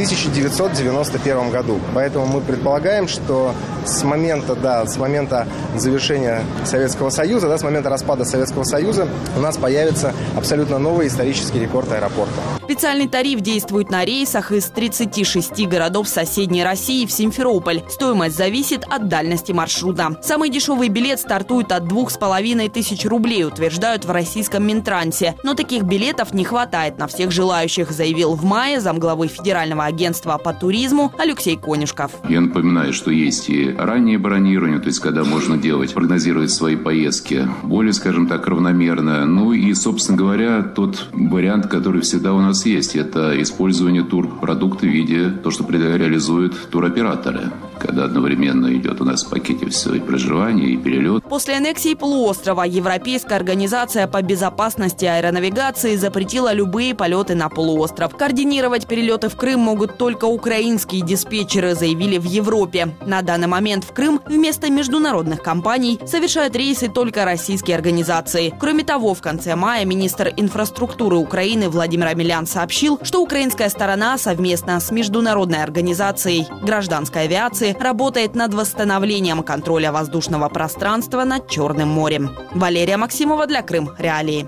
1991 году. Поэтому мы предполагаем, что с момента завершения Советского Союза, с момента распада Советского Союза у нас появится абсолютно новый исторический рекорд аэропорта. Специальный тариф действует на рейсах из 36 городов соседней России в Симферополь. Стоимость зависит от дальности маршрута. Самый дешевый билет стартует от 2500 рублей, утверждают в российском Минтрансе. Но таких билетов не хватает на всех желающих, заявил в мае замглавы Федерального агентства по туризму Алексей Конюшков. Я напоминаю, что есть и раннее бронирование, то есть когда можно прогнозировать свои поездки более, скажем так, равномерно. Ну и, собственно говоря, тот вариант, который всегда у нас есть, это использование турпродукта в виде того, что реализуют туроператоры, когда одновременно идет у нас в пакете все и проживание, и перелет. После аннексии полуострова Европейская организация по безопасности аэронавигации запретила любые полеты на полуостров. Координировать перелеты в Крым могут только украинские диспетчеры, заявили в Европе. На данный момент в Крым вместо международных компаний совершают рейсы только российские организации. Кроме того, в конце мая министр инфраструктуры Украины Владимир Омелян сообщил, что украинская сторона совместно с международной организацией гражданской авиации работает над восстановлением контроля воздушного пространства над Черным морем. Валерия Максимова для Крым Реалии.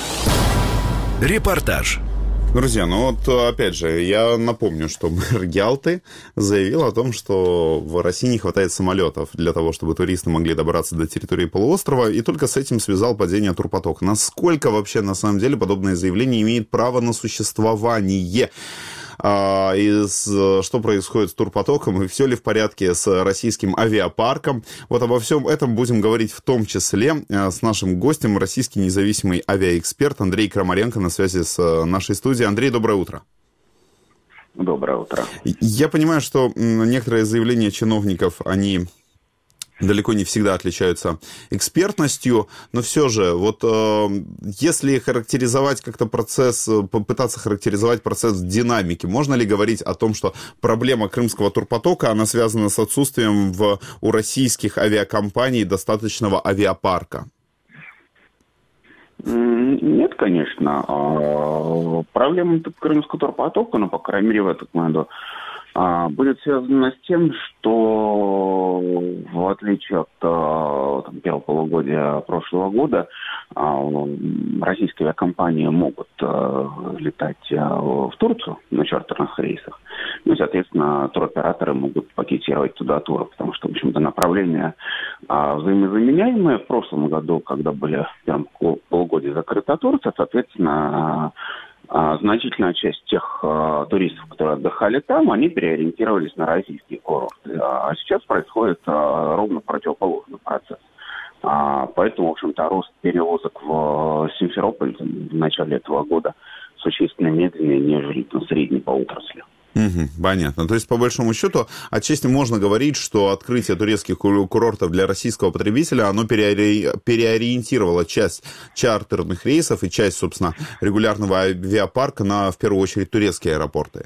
Репортаж. Друзья, опять же, я напомню, что мэр Ялты заявил о том, что в России не хватает самолетов для того, чтобы туристы могли добраться до территории полуострова, и только с этим связал падение турпотока. Насколько вообще, на самом деле, подобное заявление имеет право на существование? Что происходит с турпотоком и все ли в порядке с российским авиапарком. Вот обо всем этом будем говорить в том числе с нашим гостем, российский независимый авиаэксперт Андрей Крамаренко на связи с нашей студией. Андрей, доброе утро. Доброе утро. Я понимаю, что некоторые заявления чиновников, они далеко не всегда отличаются экспертностью, но все же, если характеризовать как-то процесс, попытаться характеризовать процесс динамики, можно ли говорить о том, что проблема крымского турпотока, она связана с отсутствием у российских авиакомпаний достаточного авиапарка? Нет, конечно. Проблема крымского турпотока, ну, по крайней мере, в этом году, будет связана с тем, что в отличие от первого полугодия прошлого года, российские авиакомпании могут летать в Турцию на чартерных рейсах. Ну, соответственно, туроператоры могут пакетировать туда туры, потому что, в общем-то, направления взаимозаменяемые. В прошлом году, когда были в первом полугодии закрыта Турция, соответственно, значительная часть тех туристов, которые отдыхали там, они переориентировались на российские курорты. А сейчас происходит ровно противоположный процесс. Поэтому, в общем-то, рост перевозок в Симферополь в начале этого года существенно медленнее, нежели на средней по отрасли. Понятно. То есть, по большому счету, отчасти можно говорить, что открытие турецких курортов для российского потребителя, оно переориентировало часть чартерных рейсов и часть, собственно, регулярного авиапарка на, в первую очередь, турецкие аэропорты.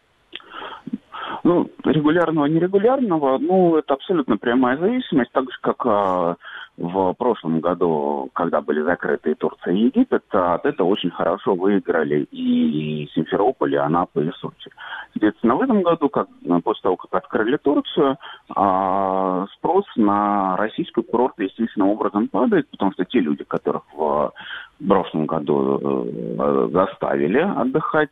Ну, регулярного, нерегулярного, ну, это абсолютно прямая зависимость, так же, как в прошлом году, когда были закрыты и Турция, и Египет, от этого очень хорошо выиграли и Симферополь, и Анапа, и Сочи. Соответственно, в этом году, после того, как открыли Турцию, спрос на российские курорты естественным образом падает, потому что те люди, которых в прошлом году заставили отдыхать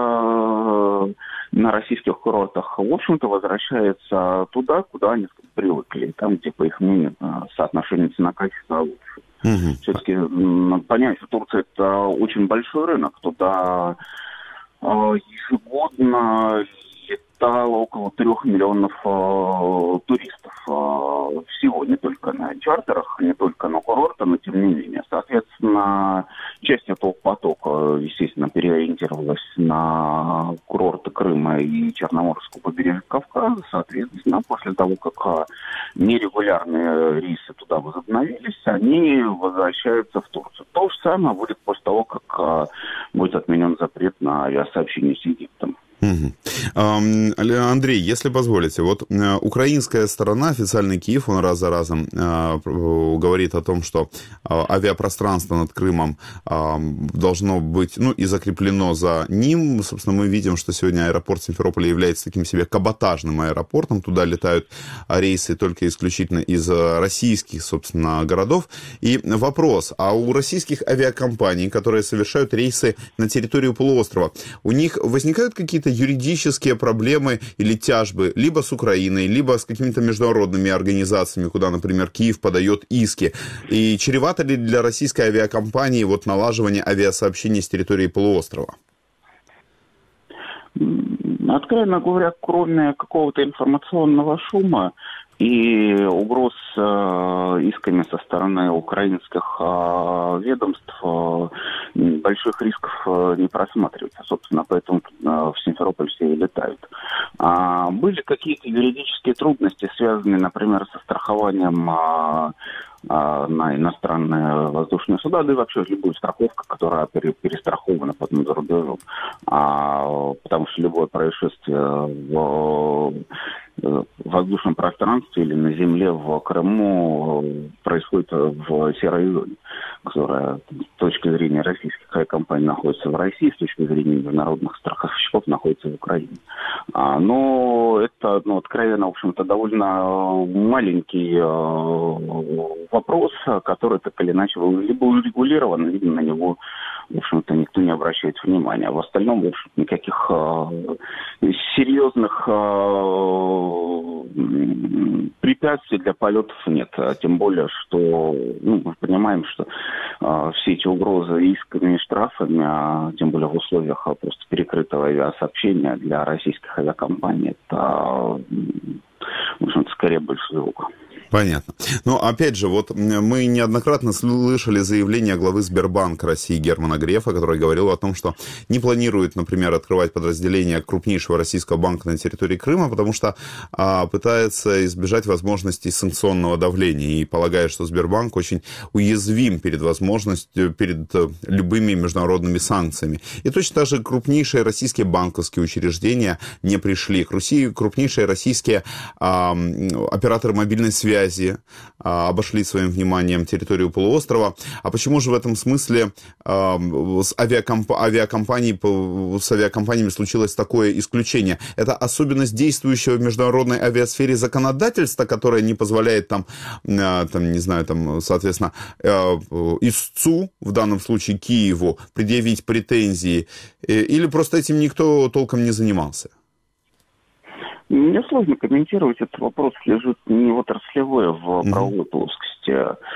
на российских курортах, в общем-то, возвращаются туда, куда они привыкли, там, где, по их мнению, соотношение цена-качество лучше. Все-таки надо понять, что Турция – это очень большой рынок, туда ежегодно летало около 3 миллионов туристов. Всего, не только на чартерах, не только на курортах, но тем не менее. Соответственно, часть этого потока, естественно, переориентировалась на курорты Крыма и Черноморского побережья Кавказа. Соответственно, после того, как нерегулярные рейсы туда возобновились, они возвращаются в Турцию. То же самое будет после того, как будет отменен запрет на авиасообщение с Египтом. Андрей, если позволите, вот украинская сторона, официальный Киев, он раз за разом говорит о том, что авиапространство над Крымом должно быть, ну, и закреплено за ним. Собственно, мы видим, что сегодня аэропорт Симферополя является таким себе каботажным аэропортом. Туда летают рейсы только исключительно из российских, собственно, городов. И вопрос, а у российских авиакомпаний, которые совершают рейсы на территорию полуострова, у них возникают какие-то юридические проблемы или тяжбы либо с Украиной, либо с какими-то международными организациями, куда, например, Киев подает иски? И чревато ли для российской авиакомпании вот налаживание авиасообщений с территории полуострова? Откровенно говоря, кроме какого-то информационного шума и угроз исками со стороны украинских ведомств, больших рисков не просматривается. Собственно, поэтому в Симферополь все и летают. Были какие-то юридические трудности, связанные, например, со страхованием на иностранные воздушные суда, да и вообще любую страховку, которая перестрахована потом за рубежом. Потому что любое происшествие в воздушном пространстве или на земле в Крыму происходит в серой зоне, которая с точки зрения российских авиакомпаний находится в России, с точки зрения международных страховщиков находится в Украине. Но это, откровенно, в общем-то, довольно маленький вопрос, который так или иначе либо урегулирован, либо на него, в общем-то, никто не обращает внимания. А в остальном, в общем, никаких серьезных препятствий для полетов нет. Тем более, что мы понимаем, что все эти угрозы исками и штрафами, тем более в условиях просто перекрытого авиасообщения для российских авиакомпаний, это, в общем-то, скорее большой звук. Понятно. Но, опять же, вот мы неоднократно слышали заявление главы Сбербанка России Германа Грефа, который говорил о том, что не планирует, например, открывать подразделение крупнейшего российского банка на территории Крыма, потому что пытается избежать возможностей санкционного давления и полагает, что Сбербанк очень уязвим перед возможностью, перед любыми международными санкциями. И точно так же крупнейшие российские банковские учреждения не пришли к Руси, крупнейшие российские операторы мобильной связи обошли своим вниманием территорию полуострова. А почему же в этом смысле с авиакомпаниями случилось такое исключение? Это особенность действующего в международной авиасфере законодательства, которое не позволяет соответственно, истцу, в данном случае Киеву, предъявить претензии, или просто этим никто толком не занимался? Мне сложно комментировать, этот вопрос лежит не отраслевой в правовой плоскости.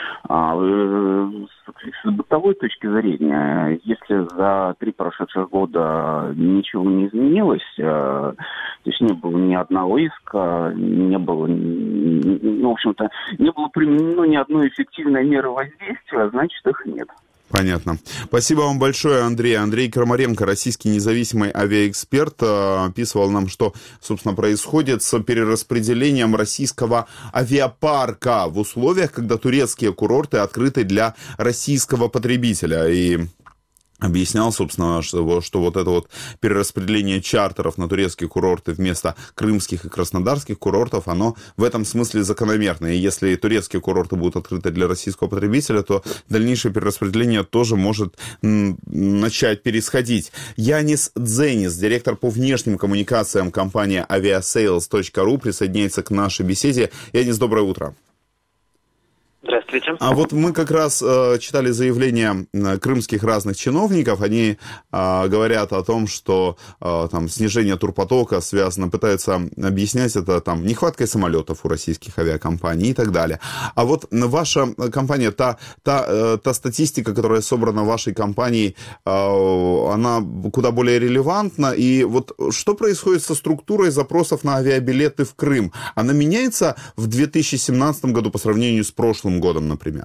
С бытовой точки зрения, если за 3 прошедших года ничего не изменилось, то есть не было ни одного иска, не было, в общем-то, не было применено ни одной эффективной меры воздействия, значит, их нет. Понятно. Спасибо вам большое, Андрей. Андрей Крамаренко, российский независимый авиаэксперт, описывал нам, что, собственно, происходит с перераспределением российского авиапарка в условиях, когда турецкие курорты открыты для российского потребителя. И объяснял, собственно, что вот это вот перераспределение чартеров на турецкие курорты вместо крымских и краснодарских курортов, оно в этом смысле закономерно. И если турецкие курорты будут открыты для российского потребителя, то дальнейшее перераспределение тоже может начать происходить. Янис Дзенис, директор по внешним коммуникациям компании aviasales.ru, присоединяется к нашей беседе. Янис, доброе утро. Здравствуйте. А вот мы как раз читали заявления крымских разных чиновников. Они говорят о том, что там снижение турпотока связано, пытаются объяснять это там нехваткой самолетов у российских авиакомпаний и так далее. А вот ваша компания, та статистика, которая собрана вашей компанией, она куда более релевантна. И вот что происходит со структурой запросов на авиабилеты в Крым? Она меняется в 2017 году по сравнению с прошлым годом, например?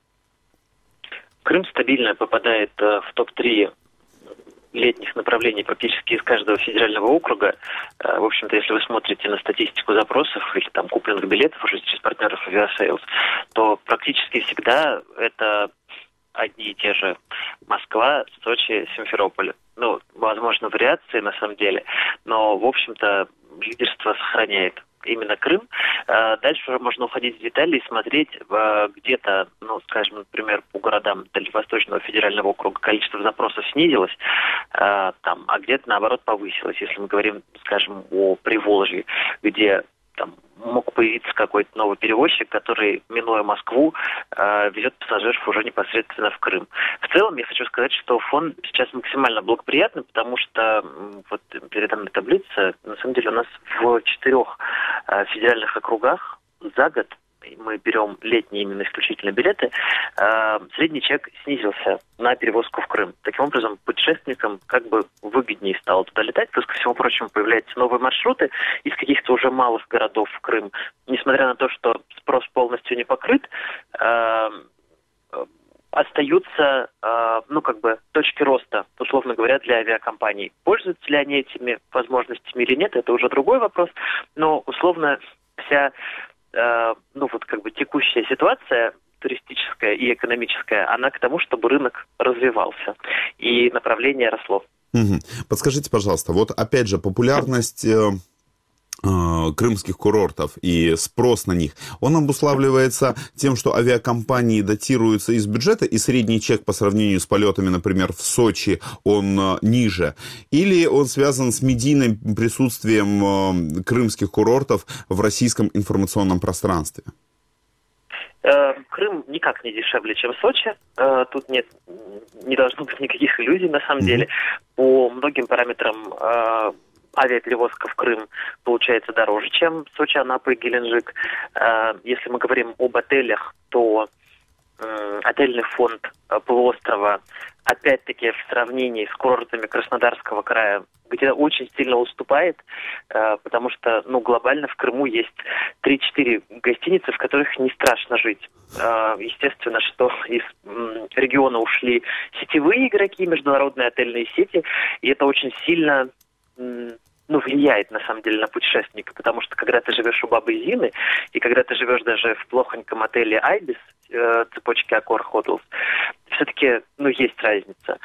Крым стабильно попадает в топ-3 летних направлений практически из каждого федерального округа. В общем-то, если вы смотрите на статистику запросов или там купленных билетов уже через партнеров Aviasales, то практически всегда это одни и те же: Москва, Сочи, Симферополь. Ну, возможно, вариации на самом деле, но, в общем-то, лидерство сохраняет именно Крым. Дальше уже можно уходить в детали и смотреть где-то, скажем, например, по городам Дальневосточного федерального округа количество запросов снизилось, а где-то, наоборот, повысилось. Если мы говорим, скажем, о Приволжье, где там мог появиться какой-то новый перевозчик, который, минуя Москву, везет пассажиров уже непосредственно в Крым. В целом, я хочу сказать, что фон сейчас максимально благоприятный, потому что вот передо мной таблица, на самом деле у нас в 4 федеральных округах за год, мы берем летние именно исключительно билеты, средний чек снизился на перевозку в Крым. Таким образом, путешественникам как бы выгоднее стало туда летать. Плюс, ко всему прочему, появляются новые маршруты из каких-то уже малых городов в Крым. Несмотря на то, что спрос полностью не покрыт, остаются, точки роста, условно говоря, для авиакомпаний. Пользуются ли они этими возможностями или нет, это уже другой вопрос. Но, условно, вся текущая ситуация туристическая и экономическая, она к тому, чтобы рынок развивался и направление росло. Подскажите, пожалуйста, вот опять же популярность крымских курортов и спрос на них, он обуславливается тем, что авиакомпании датируются из бюджета, и средний чек по сравнению с полетами, например, в Сочи, он ниже? Или он связан с медийным присутствием крымских курортов в российском информационном пространстве? Крым никак не дешевле, чем Сочи. Тут не должно быть никаких иллюзий, на самом деле. По многим параметрам авиаперевозка в Крым получается дороже, чем Сочи, Анапа и Геленджик. Если мы говорим об отелях, то отельный фонд полуострова, опять-таки, в сравнении с курортами Краснодарского края, где-то очень сильно уступает, потому что, глобально в Крыму есть 3-4 гостиницы, в которых не страшно жить. Естественно, что из региона ушли сетевые игроки, международные отельные сети, и это очень сильно влияет, на самом деле, на путешественника, потому что, когда ты живешь у Бабы Зины, и когда ты живешь даже в плохоньком отеле Айбис, цепочки Accor Hotels, все-таки, есть разница.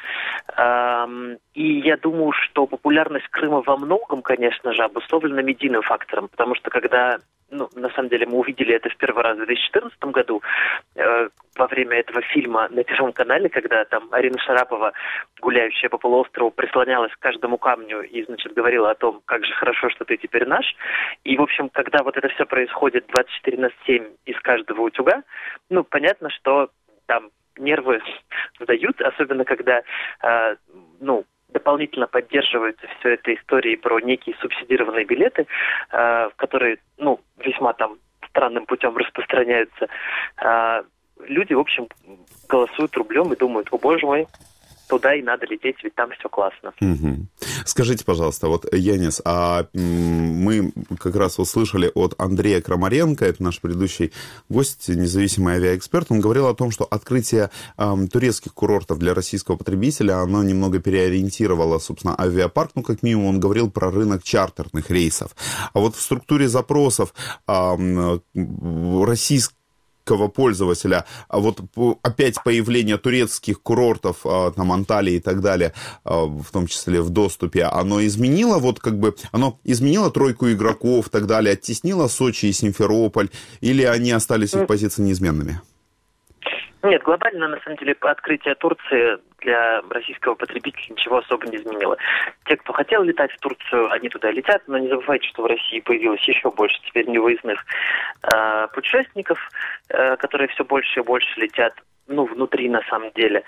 И я думаю, что популярность Крыма во многом, конечно же, обусловлена медийным фактором, потому что, когда на самом деле, мы увидели это в первый раз в 2014 году, во время этого фильма на Первом канале, когда там Арина Шарапова, гуляющая по полуострову, прислонялась к каждому камню и, значит, говорила о том, как же хорошо, что ты теперь наш. И, в общем, когда вот это все происходит 24/7 из каждого утюга, понятно, что там нервы сдают, особенно когда, дополнительно поддерживаются все это истории про некие субсидированные билеты, которые, весьма там странным путем распространяются. Люди, в общем, голосуют рублем и думают: о, боже мой, туда и надо лететь, ведь там все классно. Угу. Скажите, пожалуйста, Янис, мы как раз услышали от Андрея Крамаренко, это наш предыдущий гость, независимый авиаэксперт, он говорил о том, что открытие турецких курортов для российского потребителя, оно немного переориентировало, собственно, авиапарк, как минимум он говорил про рынок чартерных рейсов. А вот в структуре запросов российского пользователя, а вот опять появление турецких курортов, там, Анталии и так далее, в том числе в доступе, оно изменило, оно изменило тройку игроков и так далее, оттеснило Сочи и Симферополь, или они остались их позиции неизменными? Нет, глобально, на самом деле, открытие Турции для российского потребителя ничего особо не изменило. Те, кто хотел летать в Турцию, они туда летят, но не забывайте, что в России появилось еще больше теперь невыездных путешественников, которые все больше и больше летят, внутри на самом деле.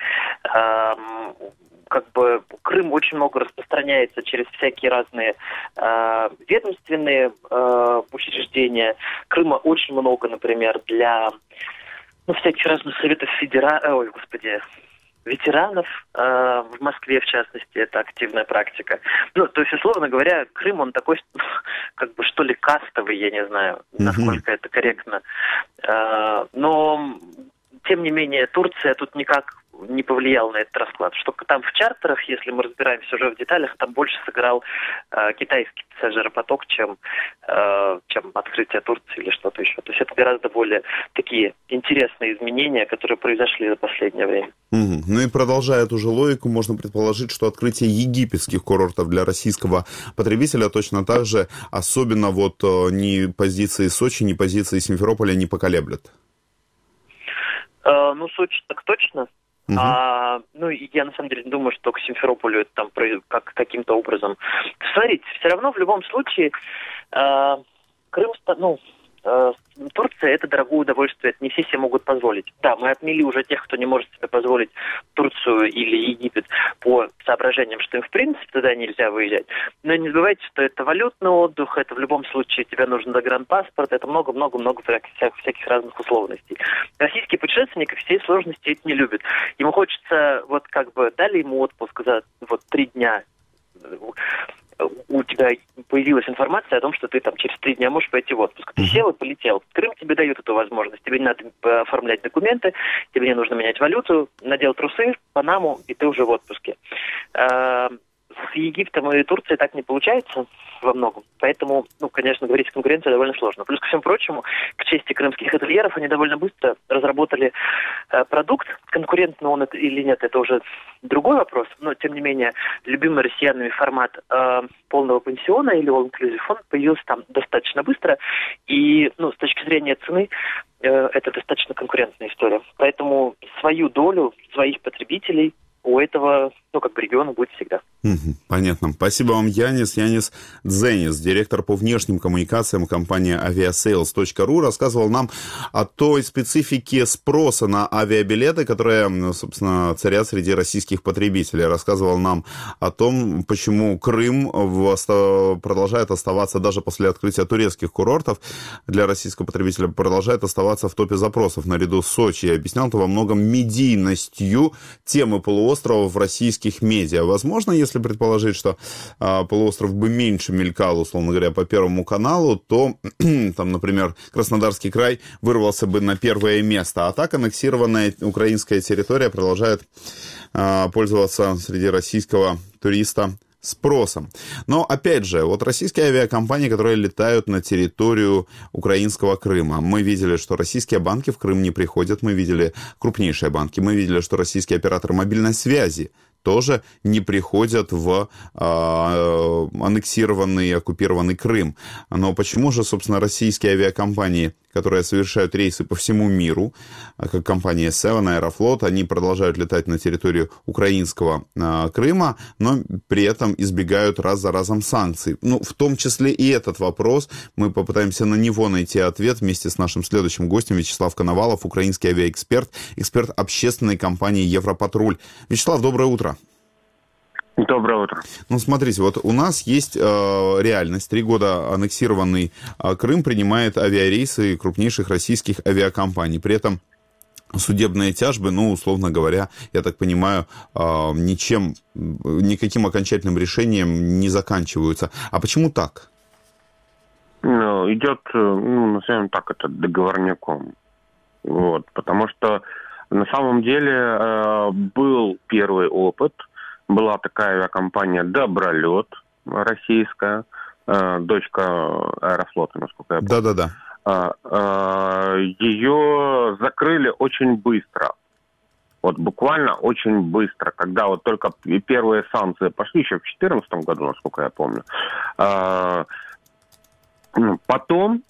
Крым очень много распространяется через всякие разные ведомственные учреждения. Крыма очень много, например, для всяких разных советов ветеранов, в Москве, в частности, это активная практика. То есть, условно говоря, Крым, он такой, что ли, кастовый, я не знаю, насколько это корректно. Но, тем не менее, Турция тут никак не повлиял на этот расклад. Что там в чартерах, если мы разбираемся уже в деталях, там больше сыграл китайский пассажиропоток, чем открытие Турции или что-то еще. То есть это гораздо более такие интересные изменения, которые произошли за последнее время. И продолжая эту же логику, можно предположить, что открытие египетских курортов для российского потребителя точно так же, особенно ни позиции Сочи, ни позиции Симферополя не поколеблет. Сочи так точно. Я на самом деле думаю, что к Симферополю это там каким-то образом. Смотрите, все равно в любом случае Крым, Турция — это дорогое удовольствие, это не все себе могут позволить. Да, мы отмели уже тех, кто не может себе позволить Турцию или Египет по соображениям, что им в принципе туда нельзя выезжать. Но не забывайте, что это валютный отдых, это в любом случае тебе нужен загранпаспорт, это много-много-много всяких разных условностей. Российские путешественники все сложности эти не любят. Ему хочется, дали ему отпуск за 3 дня, у тебя появилась информация о том, что ты там через 3 дня можешь пойти в отпуск. Ты сел и полетел. Крым тебе дает эту возможность. Тебе не надо оформлять документы, тебе не нужно менять валюту, надел трусы, Панаму, и ты уже в отпуске. С Египтом и Турцией так не получается во многом. Поэтому, конечно, говорить о конкуренции довольно сложно. Плюс ко всему прочему, к чести крымских ательеров, они довольно быстро разработали продукт. Конкурентный он это или нет, это уже другой вопрос. Но, тем не менее, любимый россиянами формат полного пансиона или all-inclusive, он появился там достаточно быстро. И, с точки зрения цены, это достаточно конкурентная история. Поэтому свою долю своих потребителей у этого, региона будет всегда. Понятно. Спасибо вам, Янис. Янис Дзенис, директор по внешним коммуникациям компании aviasales.ru, рассказывал нам о той специфике спроса на авиабилеты, которые, собственно, царят среди российских потребителей. Рассказывал нам о том, почему Крым продолжает оставаться, даже после открытия турецких курортов, для российского потребителя продолжает оставаться в топе запросов наряду с Сочи. И объяснял это во многом медийностью темы полуострова в российских медиа. Возможно, если предположить, что полуостров бы меньше мелькал, условно говоря, по Первому каналу, то, там, например, Краснодарский край вырвался бы на первое место. А так аннексированная украинская территория продолжает пользоваться среди российского туриста спросом. Но, опять же, российские авиакомпании, которые летают на территорию украинского Крыма. Мы видели, что российские банки в Крым не приходят. Мы видели крупнейшие банки. Мы видели, что российские операторы мобильной связи тоже не приходят в аннексированный и оккупированный Крым. Но почему же, собственно, российские авиакомпании, которые совершают рейсы по всему миру, как компания Seven, Аэрофлот, они продолжают летать на территорию украинского Крыма, но при этом избегают раз за разом санкций? Ну, в том числе и этот вопрос. Мы попытаемся на него найти ответ вместе с нашим следующим гостем Вячеслав Коновалов, украинский авиаэксперт, эксперт общественной компании «Европатруль». Вячеслав, доброе утро. Доброе утро. Ну, смотрите, вот у нас есть реальность. 3 года аннексированный Крым принимает авиарейсы крупнейших российских авиакомпаний. При этом судебные тяжбы, ну, условно говоря, я так понимаю, никаким окончательным решением не заканчиваются. А почему так? Ну, идет, назовем так, это договорняком. Вот, потому что на самом деле был первый опыт. Была такая авиакомпания «Добролет» российская, дочка Аэрофлота, насколько я помню. Да-да-да. Ее закрыли очень быстро. Вот буквально очень быстро, когда вот только первые санкции пошли, еще в 2014 году, насколько я помню. Потом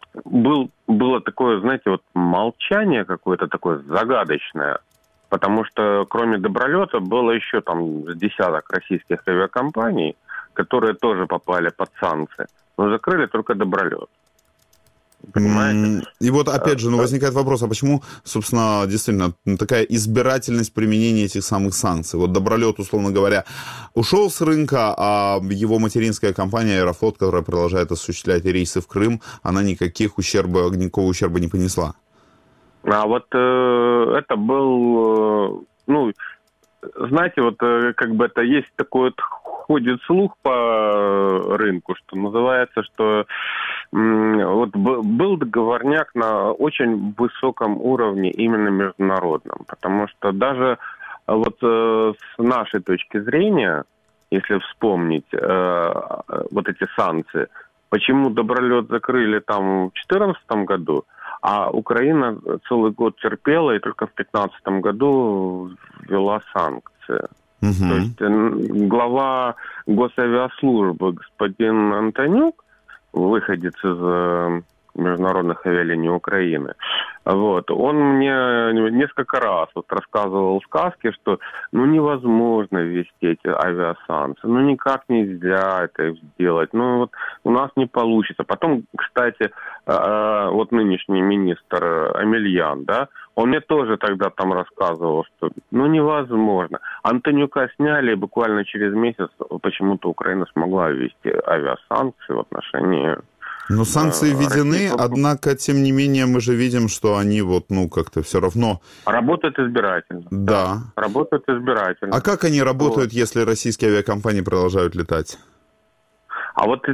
было такое, знаете, вот молчание какое-то такое загадочное. Потому что кроме Добролета было еще там с десяток российских авиакомпаний, которые тоже попали под санкции. Но закрыли только Добролет. Понимаете? И вот опять же, возникает вопрос, а почему, собственно, действительно такая избирательность применения этих самых санкций? Вот Добролет, условно говоря, ушел с рынка, а его материнская компания Аэрофлот, которая продолжает осуществлять рейсы в Крым, она никакого ущерба не понесла. А вот это был, знаете, вот как бы это есть такой вот, ходит слух по рынку, что называется, что вот был договорняк на очень высоком уровне, именно международном, потому что даже вот с нашей точки зрения, если вспомнить вот эти санкции, почему Добролет закрыли там в 2014 году, а Украина целый год терпела и только в 2015 году ввела санкции. То есть глава Госавиаслужбы господин Антонюк, выходец из международных авиалиний Украины, вот, он мне несколько раз вот рассказывал сказки, что невозможно ввести эти авиасанкции, никак нельзя это сделать, вот у нас не получится. Потом, кстати, вот нынешний министр Амельян, да, он мне тоже тогда там рассказывал, что невозможно. Антонюка сняли, и буквально через месяц почему-то Украина смогла ввести авиасанкции в отношении... Но санкции введены, однако, тем не менее, мы же видим, что они вот, как-то все равно... Работают избирательно. Да. Работают избирательно. А как они работают, если российские авиакомпании продолжают летать? А вот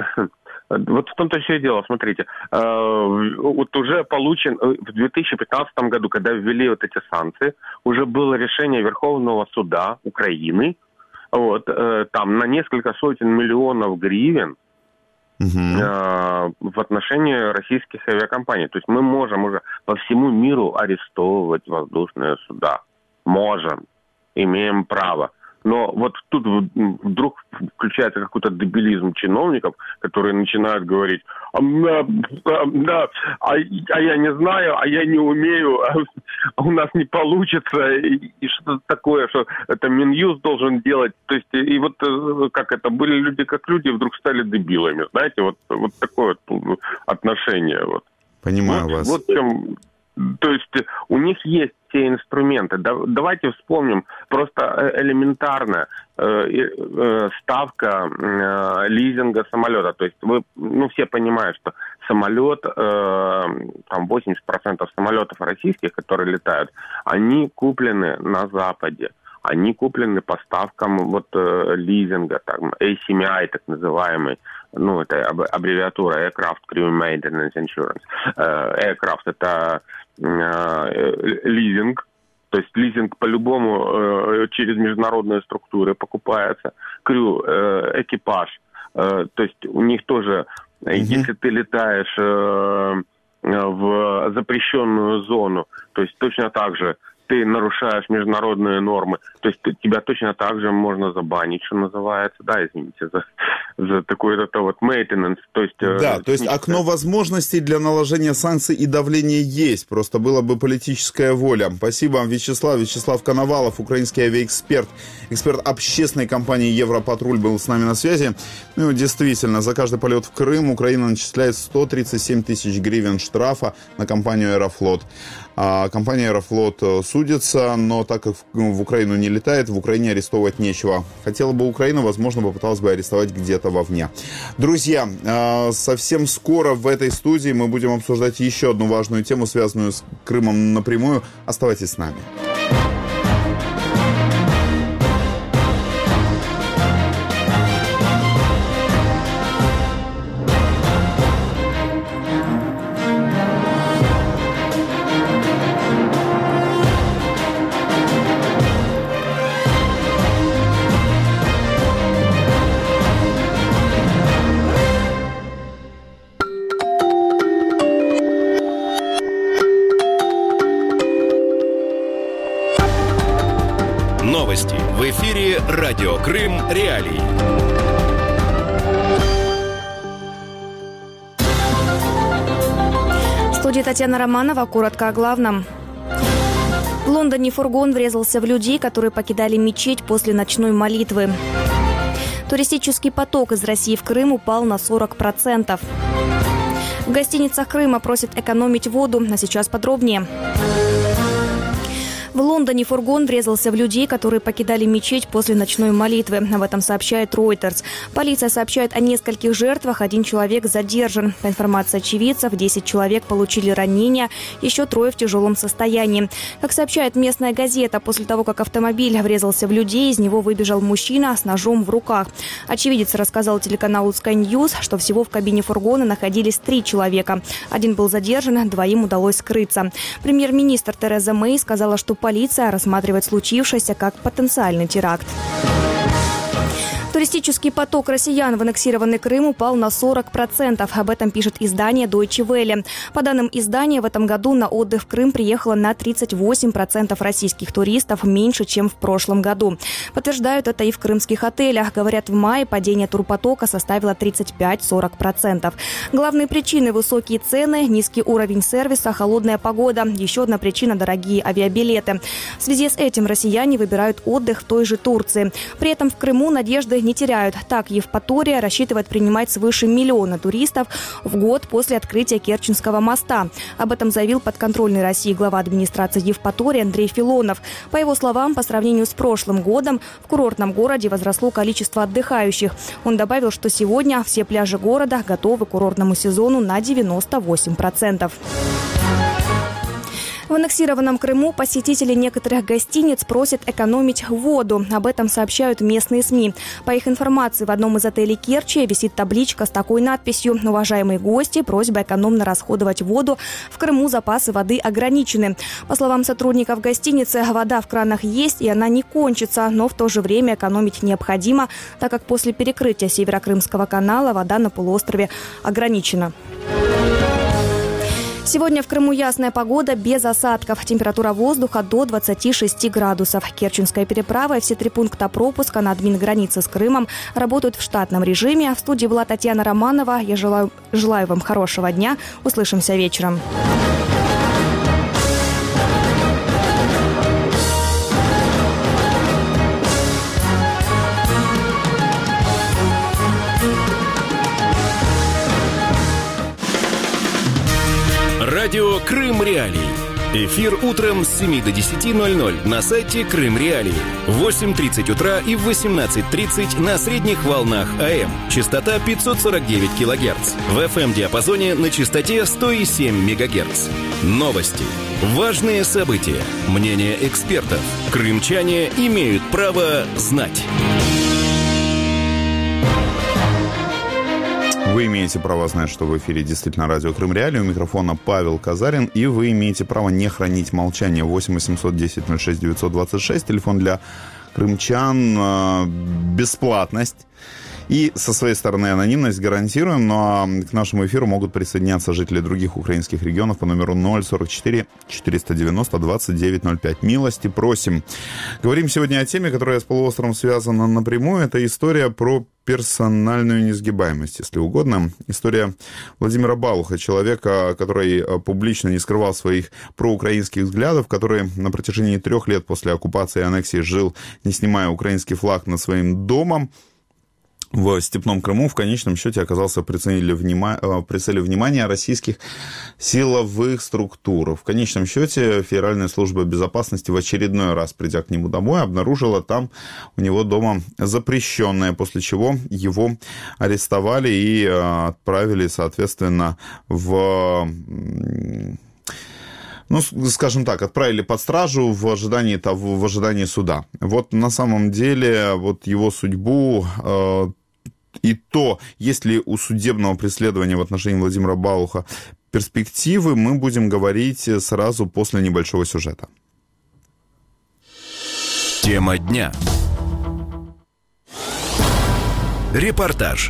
в том-то все и дело, смотрите. Вот уже получен в 2015 году, когда ввели вот эти санкции, уже было решение Верховного суда Украины, вот, там на несколько сотен миллионов гривен, в отношении российских авиакомпаний. То есть мы можем уже по всему миру арестовывать воздушные суда. Можем. Имеем право. Но вот тут вдруг включается какой-то дебилизм чиновников, которые начинают говорить, а я не знаю, а я не умею, а у нас не получится, и что-то такое, что это Минюст должен делать. То есть, и вот как это, были люди как люди, вдруг стали дебилами. Знаете, вот такое вот отношение. Вот. Понимаю вас. Вот в чем... То есть у них есть те инструменты. Давайте вспомним просто элементарно ставка лизинга самолета. То есть вы, все понимают, что самолет, там 80% самолетов российских, которые летают, они куплены на Западе. Они куплены по ставкам лизинга, там, ACMI, так называемый, это аббревиатура Aircraft Crew Maintenance Insurance. Aircraft – это лизинг, то есть лизинг по-любому через международные структуры покупается. Crew – экипаж, то есть у них тоже, если ты летаешь в запрещенную зону, то есть точно так же ты нарушаешь международные нормы, то есть тебя точно так же можно забанить, что называется, да, извините, за такой вот maintenance. То есть, да, то есть окно возможностей для наложения санкций и давления есть, просто была бы политическая воля. Спасибо вам, Вячеслав. Вячеслав Коновалов, украинский авиаэксперт, эксперт общественной компании «Европатруль» был с нами на связи. Ну, действительно, за каждый полет в Крым Украина начисляет 137 тысяч гривен штрафа на компанию «Аэрофлот». А компания «Аэрофлот» судится, но так как в Украину не летает, в Украине арестовывать нечего. Хотела бы Украина, возможно, попыталась бы арестовать где-то вовне. Друзья, совсем скоро в этой студии мы будем обсуждать еще одну важную тему, связанную с Крымом напрямую. Оставайтесь с нами. Новости. В эфире «Радио Крым. Реалии». В студии Татьяна Романова. Коротко о главном. В Лондоне фургон врезался в людей, которые покидали мечеть после ночной молитвы. Туристический поток из России в Крым упал на 40%. В гостиницах Крыма просят экономить воду, а сейчас подробнее. В Лондоне фургон врезался в людей, которые покидали мечеть после ночной молитвы. Об этом сообщает Reuters. Полиция сообщает о нескольких жертвах. 1 человек задержан. По информации очевидцев, 10 человек получили ранения, еще 3 в тяжелом состоянии. Как сообщает местная газета, после того, как автомобиль врезался в людей, из него выбежал мужчина с ножом в руках. Очевидец рассказал телеканалу Sky News, что всего в кабине фургона находились 3 человека. 1 был задержан, 2 удалось скрыться. Премьер-министр Тереза Мэй сказала, что полиция рассматривает случившееся как потенциальный теракт. Туристический поток россиян в аннексированный Крым упал на 40%. Об этом пишет издание Deutsche Welle. По данным издания, в этом году на отдых в Крым приехало на 38% российских туристов, меньше, чем в прошлом году. Подтверждают это и в крымских отелях. Говорят, в мае падение турпотока составило 35-40%. Главные причины – высокие цены, низкий уровень сервиса, холодная погода. Еще одна причина – дорогие авиабилеты. В связи с этим россияне выбирают отдых в той же Турции. При этом в Крыму надежды не теряют. Так, Евпатория рассчитывает принимать свыше 1 миллиона туристов в год после открытия Керченского моста. Об этом заявил подконтрольный России глава администрации Евпатории Андрей Филонов. По его словам, по сравнению с прошлым годом в курортном городе возросло количество отдыхающих. Он добавил, что сегодня все пляжи города готовы к курортному сезону на 98%. В аннексированном Крыму посетители некоторых гостиниц просят экономить воду. Об этом сообщают местные СМИ. По их информации, в одном из отелей Керчи висит табличка с такой надписью: «Уважаемые гости, просьба экономно расходовать воду. В Крыму запасы воды ограничены». По словам сотрудников гостиницы, вода в кранах есть и она не кончится, но в то же время экономить необходимо, так как после перекрытия Северокрымского канала вода на полуострове ограничена. Сегодня в Крыму ясная погода без осадков. Температура воздуха до 26 градусов. Керченская переправа и все 3 пункта пропуска на админгранице с Крымом работают в штатном режиме. В студии была Татьяна Романова. Я желаю вам хорошего дня. Услышимся вечером. Радио Крым Реалии. Эфир утром с 7 до 10:00 на сайте Крым Реалии. В 8:30 утра и в 18:30 на средних волнах АМ. Частота 549 кГц. В FM-диапазоне на частоте 107 МГц. Новости. Важные события. Мнения экспертов. Крымчане имеют право знать. Вы имеете право знать, что в эфире действительно радио Крым Реалии. У микрофона Павел Казарин. И вы имеете право не хранить молчание. 8 810 06 926. Телефон для крымчан. Бесплатность. И со своей стороны анонимность гарантируем, но к нашему эфиру могут присоединяться жители других украинских регионов по номеру 044 490 2905. Милости просим. Говорим сегодня о теме, которая с полуостровом связана напрямую. Это история про персональную несгибаемость, если угодно. История Владимира Балуха, человека, который публично не скрывал своих проукраинских взглядов, который на протяжении 3 лет после оккупации и аннексии жил, не снимая украинский флаг над своим домом в Степном Крыму, в конечном счете оказался в прицеле внимания российских силовых структур. В конечном счете Федеральная служба безопасности в очередной раз, придя к нему домой, обнаружила там у него дома запрещенное, после чего его арестовали и отправили, соответственно, скажем так, отправили под стражу в ожидании суда. Вот на самом деле вот его судьбу и то, есть ли у судебного преследования в отношении Владимира Балуха перспективы, мы будем говорить сразу после небольшого сюжета. Тема дня. Репортаж.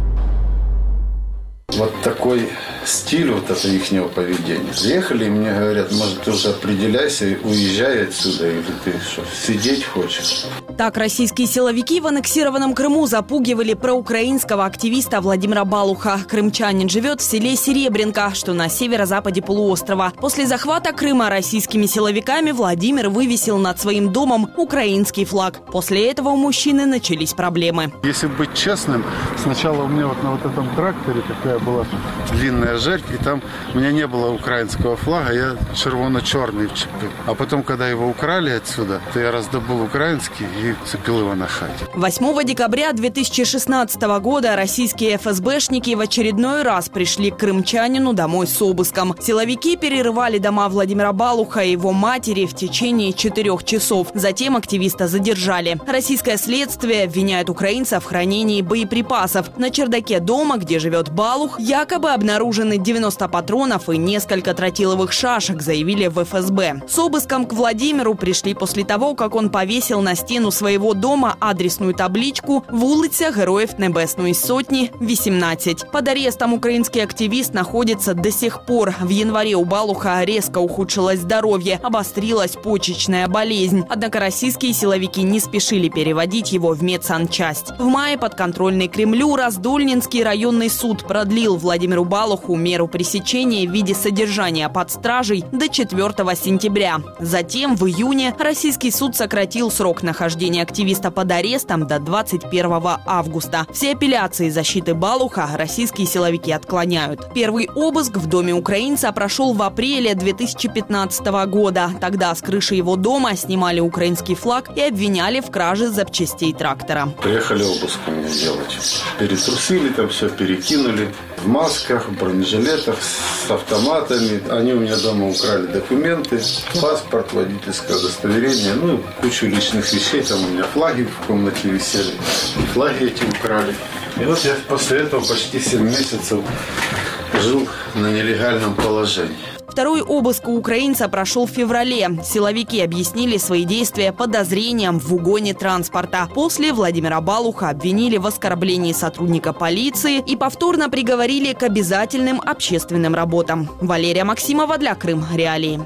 Вот такой стиль вот это ихнего поведения. Приехали и мне говорят, может, ты уже определяйся, уезжай отсюда, или ты что, сидеть хочешь? Так российские силовики в аннексированном Крыму запугивали проукраинского активиста Владимира Балуха. Крымчанин живет в селе Серебренко, что на северо-западе полуострова. После захвата Крыма российскими силовиками Владимир вывесил над своим домом украинский флаг. После этого у мужчины начались проблемы. Если быть честным, сначала у меня вот на вот этом тракторе такая была длинная жердь, и там у меня не было украинского флага, я червоно-черный вчепил. А потом, когда его украли отсюда, то я раздобыл украинский и цепил его на хате. 8 декабря 2016 года российские ФСБшники в очередной раз пришли к крымчанину домой с обыском. Силовики перерывали дома Владимира Балуха и его матери в течение 4 часов. Затем активиста задержали. Российское следствие обвиняет украинца в хранении боеприпасов. На чердаке дома, где живет Балух, якобы обнаружены 90 патронов и несколько тротиловых шашек, заявили в ФСБ. С обыском к Владимиру пришли после того, как он повесил на стену своего дома адресную табличку «Вулиця Героїв Небесної Сотні, 18». Под арестом украинский активист находится до сих пор. В январе у Балуха резко ухудшилось здоровье, обострилась почечная болезнь. Однако российские силовики не спешили переводить его в медсанчасть. В мае подконтрольный Кремлю Раздольнинский районный суд продлил Владимиру Балуху меру пресечения в виде содержания под стражей до 4 сентября. Затем в июне российский суд сократил срок нахождения активиста под арестом до 21 августа. Все апелляции защиты Балуха российские силовики отклоняют. Первый обыск в доме украинца прошел в апреле 2015 года. Тогда с крыши его дома снимали украинский флаг и обвиняли в краже запчастей трактора. Приехали обыск у меня делать. Перетрусили там все, перекинули. В масках, в бронежилетах, с автоматами. Они у меня дома украли документы, паспорт, водительское удостоверение, кучу личных вещей. Там у меня флаги в комнате висели. Флаги эти украли. И вот я после этого почти 7 месяцев жил на нелегальном положении. Второй обыск у украинца прошел в феврале. Силовики объяснили свои действия подозрением в угоне транспорта. После Владимира Балуха обвинили в оскорблении сотрудника полиции и повторно приговорили к обязательным общественным работам. Валерия Максимова для Крым Реалии.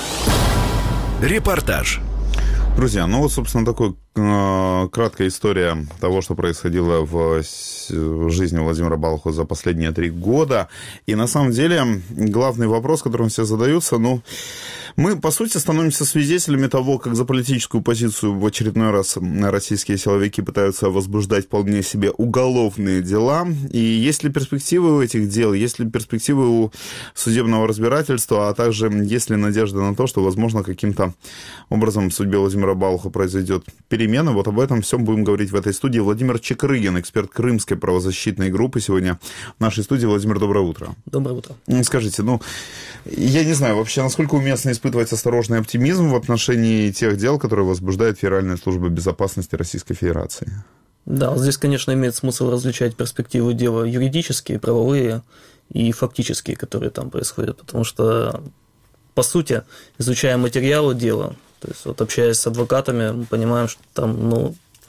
Репортаж. Друзья, собственно, такой краткая история того, что происходило в жизни Владимира Балуха за последние 3 года. И на самом деле главный вопрос, которым все задаются, мы, по сути, становимся свидетелями того, как за политическую позицию в очередной раз российские силовики пытаются возбуждать вполне себе уголовные дела. И есть ли перспективы у этих дел, есть ли перспективы у судебного разбирательства, а также есть ли надежда на то, что, возможно, каким-то образом в судьбе Владимира Балуха произойдет перемена. Вот об этом всем будем говорить в этой студии. Владимир Чекрыгин, эксперт Крымской правозащитной группы, сегодня в нашей студии. Владимир, доброе утро. Доброе утро. Скажите, я не знаю, вообще, насколько уместно испытывать осторожный оптимизм в отношении тех дел, которые возбуждает Федеральная служба безопасности Российской Федерации? Да, здесь, конечно, имеет смысл различать перспективы дела юридические, правовые и фактические, которые там происходят, потому что, по сути, изучая материалы дела, то есть общаясь с адвокатами, мы понимаем, что там,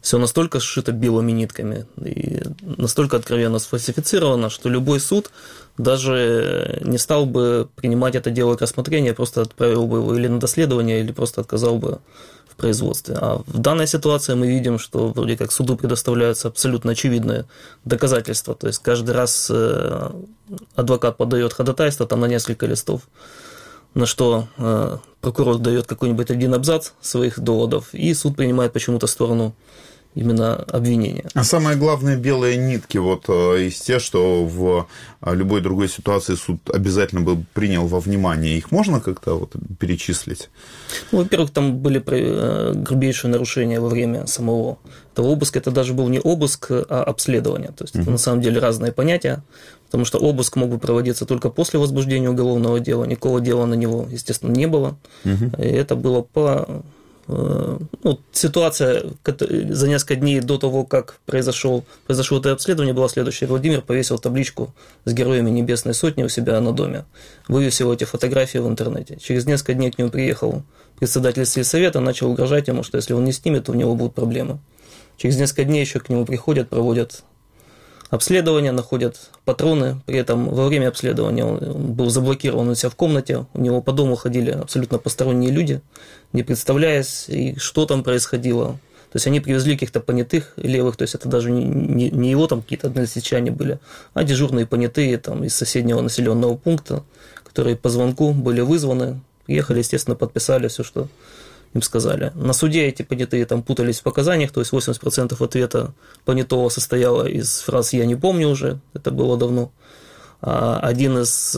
все настолько сшито белыми нитками и настолько откровенно сфальсифицировано, что любой суд даже не стал бы принимать это дело к рассмотрению, просто отправил бы его или на доследование, или просто отказал бы в производстве. А в данной ситуации мы видим, что вроде как суду предоставляются абсолютно очевидные доказательства. То есть каждый раз адвокат подает ходатайство там на несколько листов, на что прокурор дает какой-нибудь один абзац своих доводов, и суд принимает почему-то сторону именно обвинения. А самые главные белые нитки вот из тех, что в любой другой ситуации суд обязательно бы принял во внимание, их можно как-то вот перечислить? Ну, во-первых, там были грубейшие нарушения во время самого этого обыска. Это даже был не обыск, а обследование. То есть это на самом деле разные понятия, потому что обыск мог бы проводиться только после возбуждения уголовного дела. Никакого дела на него, естественно, не было. И это было по... Ну, ситуация за несколько дней до того, как произошло это обследование, была следующая. Владимир повесил табличку с героями Небесной Сотни у себя на доме, вывесил эти фотографии в интернете. Через несколько дней к нему приехал председатель сельсовета, начал угрожать ему, что если он не снимет, то у него будут проблемы. Через несколько дней еще к нему приходят, проводят обследование, находят патроны. При этом во время обследования он был заблокирован у себя в комнате, у него по дому ходили абсолютно посторонние люди, не представляясь, и что там происходило. То есть они привезли каких-то понятых левых, то есть это даже не его там какие-то односельчане были, а дежурные понятые там из соседнего населенного пункта, которые по звонку были вызваны, приехали, естественно, подписали все, что им сказали. На суде эти понятые там путались в показаниях, то есть 80% ответа понятого состояло из фраз «я не помню уже», это было давно. А один из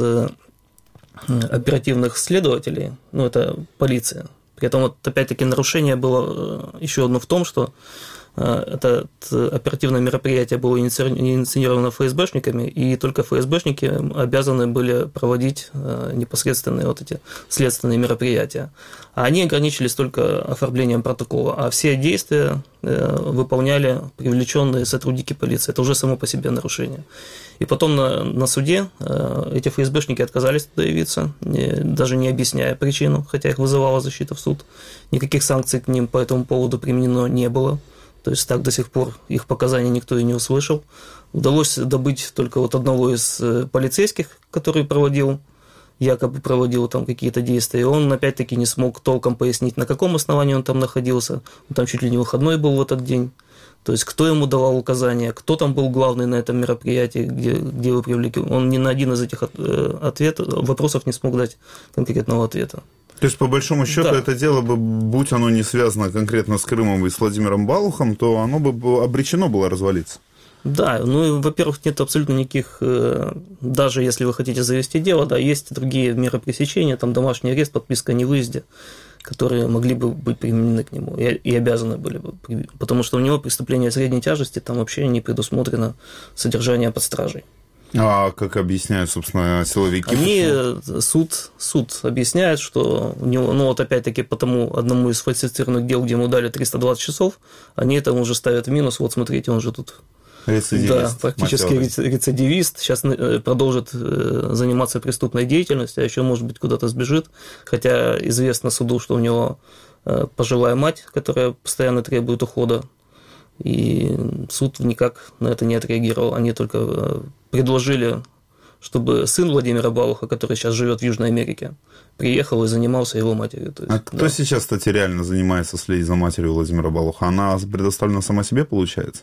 оперативных следователей, ну это полиция, при этом вот опять-таки нарушение было еще одно в том, что это оперативное мероприятие было инициировано ФСБшниками, и только ФСБшники обязаны были проводить непосредственные вот эти следственные мероприятия. А они ограничились только оформлением протокола, а все действия выполняли привлеченные сотрудники полиции. Это уже само по себе нарушение. И потом на суде эти ФСБшники отказались туда явиться, даже не объясняя причину, хотя их вызывала защита в суд. Никаких санкций к ним по этому поводу применено не было. То есть так до сих пор их показаний никто и не услышал. Удалось добыть только вот одного из полицейских, который якобы проводил там какие-то действия, и он опять-таки не смог толком пояснить, на каком основании он там находился. Он там чуть ли не выходной был в этот день. То есть кто ему давал указания, кто там был главный на этом мероприятии, где вы привлекли. Он ни на один из этих вопросов не смог дать конкретного ответа. То есть, по большому счету, да, это дело бы, будь оно не связано конкретно с Крымом и с Владимиром Балухом, то оно бы обречено было развалиться. Да, ну и, во-первых, нет абсолютно никаких, даже если вы хотите завести дело, да, есть другие меры пресечения, там домашний арест, подписка о невыезде, которые могли бы быть применены к нему и обязаны были бы, потому что у него преступление средней тяжести, там вообще не предусмотрено содержание под стражей. А как объясняют, собственно, силовики? Суд объясняет, что у него, ну вот опять-таки по тому одному из фальсифицированных дел, где ему дали 320 часов, они это уже ставят в минус. Вот смотрите, он же тут... Рецидивист. Да, практически рецидивист. Сейчас продолжит заниматься преступной деятельностью, а еще, может быть, куда-то сбежит. Хотя известно суду, что у него пожилая мать, которая постоянно требует ухода. И суд никак на это не отреагировал. Они только предложили, чтобы сын Владимира Балуха, который сейчас живет в Южной Америке, приехал и занимался его матерью. То есть, а кто сейчас, кстати, реально занимается следить за матерью Владимира Балуха? Она предоставлена сама себе, получается?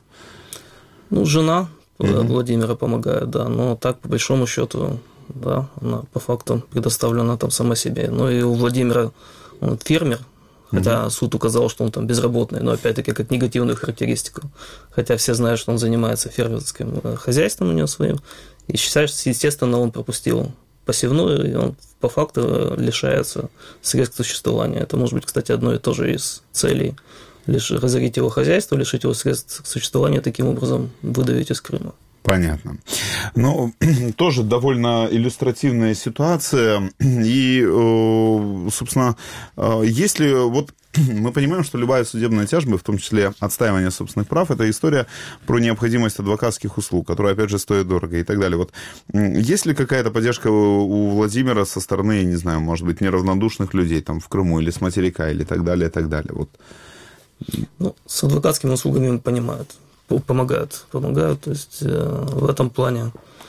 Ну, жена Владимира помогает, да. Но так, по большому счету, да, она по факту предоставлена там сама себе. Ну и у Владимира он фермер. Хотя суд указал, что он там безработный, но опять-таки как негативную характеристику. Хотя все знают, что он занимается фермерским хозяйством у него своим. И считается, естественно, он пропустил посевную, и он по факту лишается средств существования. Это может быть, кстати, одно и то же из целей. Лишь разорить его хозяйство, лишить его средств к существованию, таким образом выдавить из Крыма. Понятно. Ну, тоже довольно иллюстративная ситуация. И, собственно, если вот мы понимаем, что любая судебная тяжба, в том числе отстаивание собственных прав, это история про необходимость адвокатских услуг, которые, опять же, стоят дорого и так далее. Вот есть ли какая-то поддержка у Владимира со стороны, не знаю, может быть, неравнодушных людей там в Крыму или с материка или так далее, и так далее? Вот. Ну, с адвокатскими услугами помогают. То есть в этом плане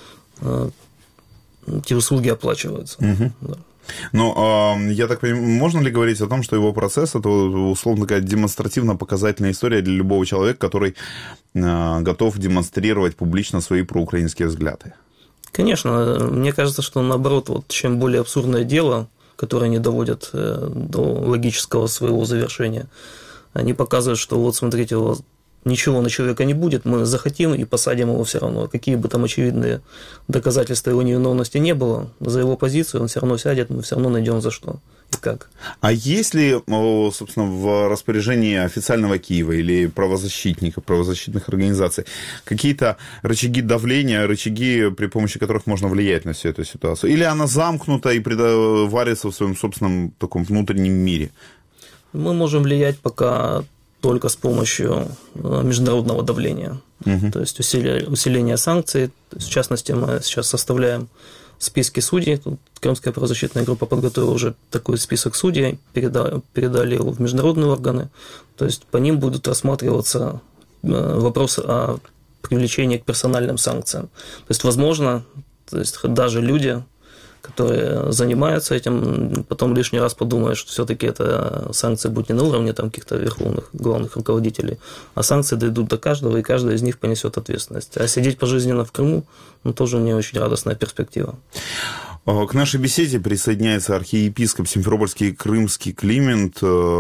эти услуги оплачиваются. Угу. Да. Но, я так понимаю, можно ли говорить о том, что его процесс – это, условно говоря, демонстративно-показательная история для любого человека, который готов демонстрировать публично свои проукраинские взгляды? Конечно. Мне кажется, что, наоборот, вот, чем более абсурдное дело, которое не доводят до логического своего завершения, они показывают, что вот, смотрите, у вас ничего на человека не будет, мы захотим и посадим его все равно. Какие бы там очевидные доказательства его невиновности не было, за его позицию он все равно сядет, мы все равно найдем за что и как. А есть ли, собственно, в распоряжении официального Киева или правозащитных организаций какие-то рычаги давления, рычаги, при помощи которых можно влиять на всю эту ситуацию? Или она замкнута и варится в своем собственном таком внутреннем мире? Мы можем влиять пока только с помощью международного давления, то есть усиления санкций. В частности, мы сейчас составляем списки судей. Тут Крымская правозащитная группа подготовила уже такой список судей, передали его в международные органы. То есть по ним будут рассматриваться вопросы о привлечении к персональным санкциям. То есть, возможно, даже люди, которые занимаются этим, потом лишний раз подумают, что все-таки это санкции будут не на уровне там каких-то верховных, главных руководителей, а санкции дойдут до каждого, и каждый из них понесет ответственность. А сидеть пожизненно в Крыму, тоже не очень радостная перспектива. К нашей беседе присоединяется архиепископ Симферопольский и Крымский Климент,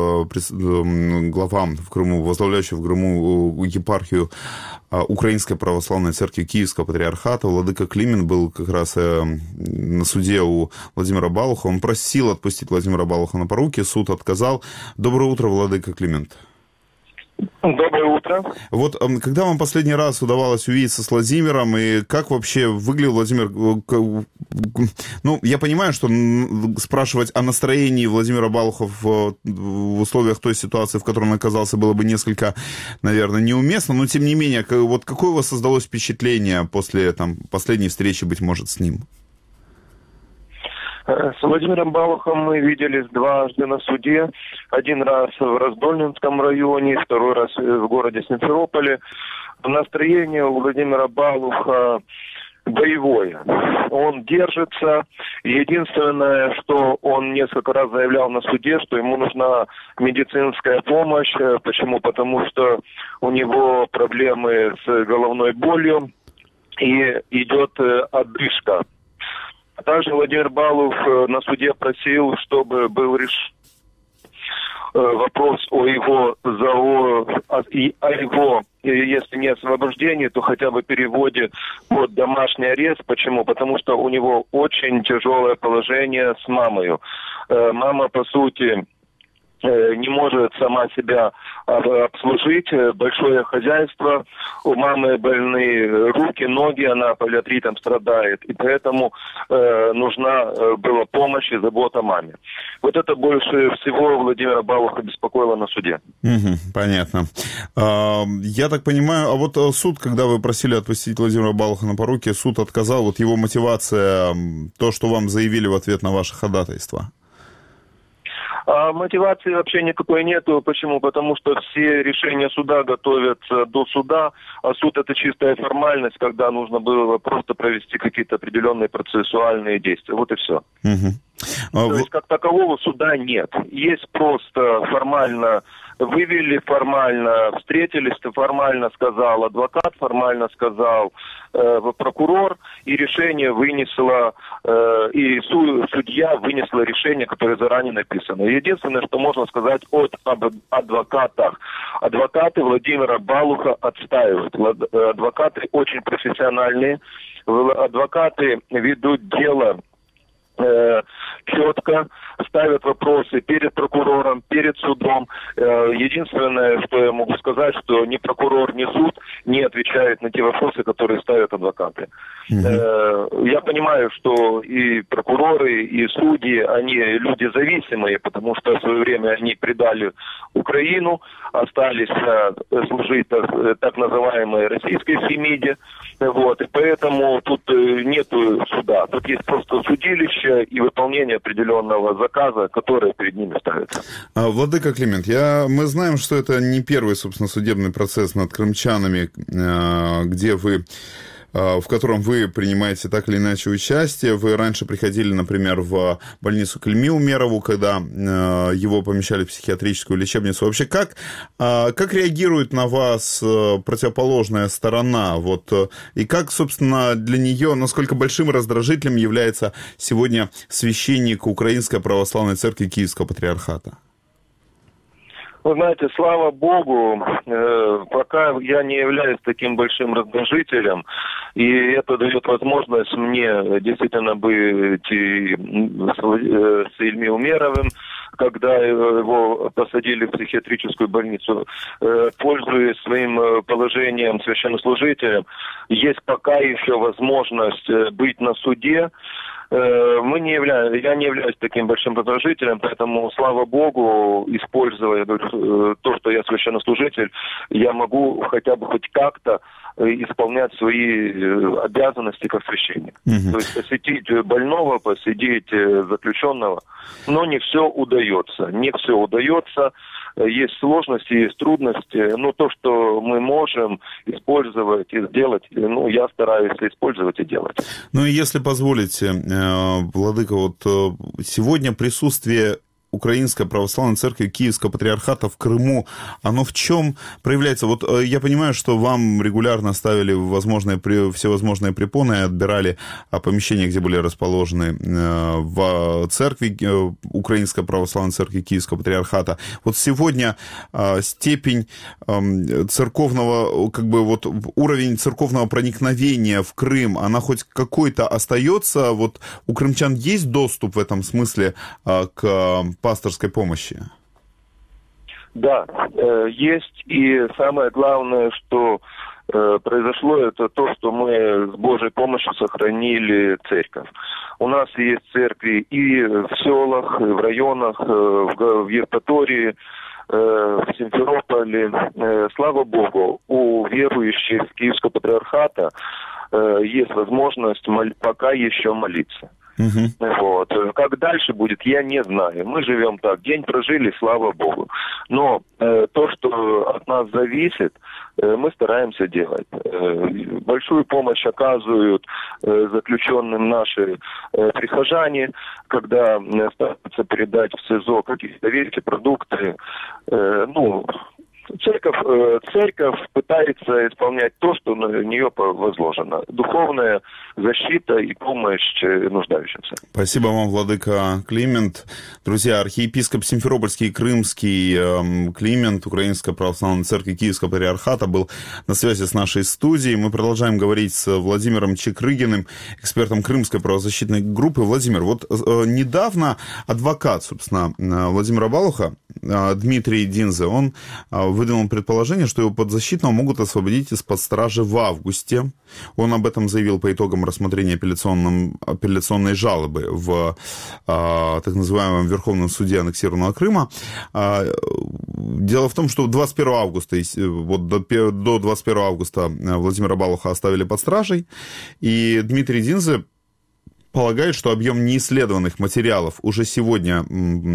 глава в Крыму, возглавляющий в Крыму епархию Украинской Православной Церкви Киевского Патриархата. Владыка Климент был как раз на суде у Владимира Балуха. Он просил отпустить Владимира Балуха на поруки, суд отказал. Доброе утро, Владыка Климент. Доброе утро. Вот когда вам последний раз удавалось увидеться с Владимиром, и как вообще выглядел Владимир? Ну, я понимаю, что спрашивать о настроении Владимира Балуха в условиях той ситуации, в которой он оказался, было бы несколько, наверное, неуместно, но тем не менее, вот какое у вас создалось впечатление после последней встречи, быть может, с ним? С Владимиром Балухом мы виделись дважды на суде. Один раз в Раздольнинском районе, второй раз в городе Симферополе. Настроение у Владимира Балуха боевое. Он держится. Единственное, что он несколько раз заявлял на суде, что ему нужна медицинская помощь. Почему? Потому что у него проблемы с головной болью и идет одышка. Также Владимир Балух на суде просил, чтобы был решен вопрос о его, если не освобождении, то хотя бы переводе под домашний арест. Почему? Потому что у него очень тяжелое положение с мамой. Мама, по сути, не может сама себя обслужить, большое хозяйство, у мамы больные руки, ноги, она полиартритом страдает, и поэтому нужна была помощь и забота маме. Вот это больше всего Владимира Балуха беспокоило на суде. Понятно. Я так понимаю, а вот суд, когда вы просили отпустить Владимира Балуха на поруки, суд отказал, вот его мотивация, то, что вам заявили в ответ на ваше ходатайство? А мотивации вообще никакой нету. Почему? Потому что все решения суда готовятся до суда, а суд — это чистая формальность, когда нужно было просто провести какие-то определенные процессуальные действия. Вот и все. То есть как такового суда нет. Есть просто формально вывели, формально встретились, формально сказал адвокат, формально сказал прокурор, и решение вынесла, и судья вынесла решение, которое заранее написано. Единственное, что можно сказать об адвокатах. Адвокаты Владимира Балуха отстаивают. Адвокаты очень профессиональные. Адвокаты ведут дело четко, ставят вопросы перед прокурором, перед судом. Единственное, что я могу сказать, что ни прокурор, ни суд не отвечают на те вопросы, которые ставят адвокаты. Я понимаю, что и прокуроры, и судьи, они люди зависимые, потому что в свое время они предали Украину, остались служить так называемой российской Фемиде. Вот, и поэтому тут нету суда. Тут есть просто судилище и выполнение выполнения определенного заказа, который перед ними ставится. Владыка Климент, мы знаем, что это не первый, собственно, судебный процесс над крымчанами, в котором вы принимаете так или иначе участие. Вы раньше приходили, например, в больницу к Ильме Умерову, когда его помещали в психиатрическую лечебницу. Вообще, как реагирует на вас противоположная сторона? И как, собственно, для нее, насколько большим раздражителем является сегодня священник Украинской Православной Церкви Киевского Патриархата? Вы знаете, слава Богу, пока я не являюсь таким большим раздражителем, и это дает возможность мне действительно быть с Ильмой Умеровым, когда его посадили в психиатрическую больницу, пользуясь своим положением священнослужителем, есть пока еще возможность быть на суде. Я не являюсь таким большим раздражителем, поэтому, слава Богу, используя то, что я священнослужитель, я могу хотя бы хоть как-то исполнять свои обязанности как священник. То есть посетить больного, посетить заключенного, но не все удается. Не все удается. Есть сложности, есть трудности, но то, что мы можем использовать и сделать, я стараюсь использовать и делать. Ну и если позволите, Владыка, сегодня присутствие Украинской Православной Церкви Киевского Патриархата в Крыму, оно в чем проявляется? Я понимаю, что вам регулярно ставили всевозможные препоны и отбирали помещения, где были расположены в церкви Украинской Православной Церкви Киевского Патриархата. Сегодня степень церковного, уровень церковного проникновения в Крым, она хоть какой-то остается? У крымчан есть доступ в этом смысле к пасторской помощи? Да, есть. И самое главное, что произошло, это то, что мы с Божьей помощью сохранили церковь. У нас есть церкви и в селах, и в районах, в Евпатории, в Симферополе. Слава Богу, у верующих Киевского Патриархата есть возможность пока еще молиться. Как дальше будет, я не знаю. Мы живем так, день прожили, слава Богу. Но то, что от нас зависит, мы стараемся делать. Большую помощь оказывают заключенным наши прихожане, когда стараются передать в СИЗО какие-то вещи, продукты. Церковь пытается исполнять то, что на нее возложено. Духовная защита и помощь нуждающимся. Спасибо вам, Владыка Климент. Друзья, архиепископ Симферопольский и Крымский Климент Украинской Православной Церкви Киевского Патриархата был на связи с нашей студией. Мы продолжаем говорить с Владимиром Чекрыгиным, экспертом Крымской правозащитной группы. Владимир, недавно адвокат, собственно, Владимира Балуха, Дмитрий Динзе, он выдвинул предположение, что его подзащитного могут освободить из-под стражи в августе. Он об этом заявил по итогам рассмотрения апелляционной жалобы в так называемом Верховном суде аннексированного Крыма. Дело в том, что 21 августа, до 21 августа Владимира Балуха оставили под стражей, и Дмитрий Динзе полагает, что объем неисследованных материалов уже сегодня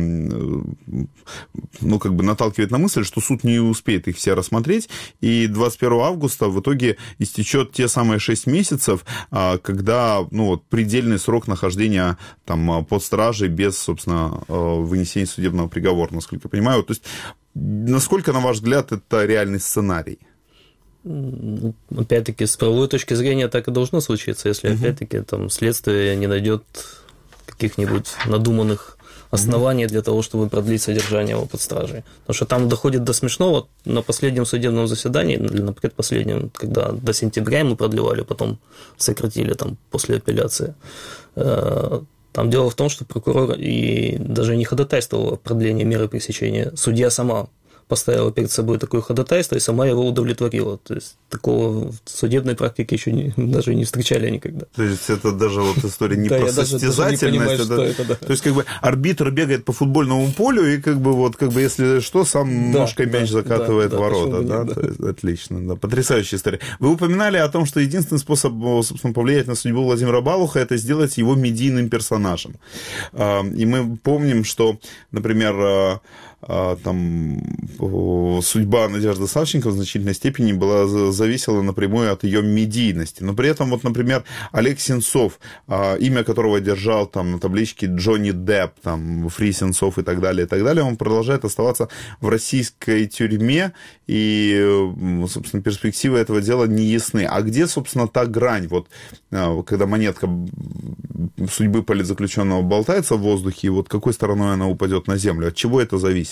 наталкивает на мысль, что суд не успеет их все рассмотреть, и 21 августа в итоге истечет те самые 6 месяцев, когда предельный срок нахождения под стражей без, собственно, вынесения судебного приговора, насколько я понимаю. То есть, насколько, на ваш взгляд, это реальный сценарий? Опять-таки, с правовой точки зрения так и должно случиться, если, опять-таки, следствие не найдет каких-нибудь надуманных оснований для того, чтобы продлить содержание его под стражей. Потому что там доходит до смешного. На последнем судебном заседании, на предпоследнем, когда до сентября мы продлевали, потом сократили после апелляции, там дело в том, что прокурор и даже не ходатайствовал о продлении меры пресечения. Судья сама поставила перед собой такое ходатайство и сама его удовлетворила. То есть такого в судебной практике еще даже не встречали никогда. То есть это даже вот история не про состязательность. То есть как бы арбитр бегает по футбольному полю и как бы вот как бы если что, сам ножкой мяч закатывает в ворота. Да? Отлично, да. Потрясающая история. Вы упоминали о том, что единственный способ, собственно, повлиять на судьбу Владимира Балуха — это сделать его медийным персонажем. И мы помним, что, например, там судьба Надежды Савченко в значительной степени зависела напрямую от ее медийности. Но при этом, вот, например, Олег Сенцов, имя которого держал там на табличке Джонни Депп, там, Фри Сенцов и так далее, он продолжает оставаться в российской тюрьме, и, собственно, перспективы этого дела не ясны. А где, собственно, та грань, вот, когда монетка судьбы политзаключенного болтается в воздухе, и вот какой стороной она упадет на землю? От чего это зависит?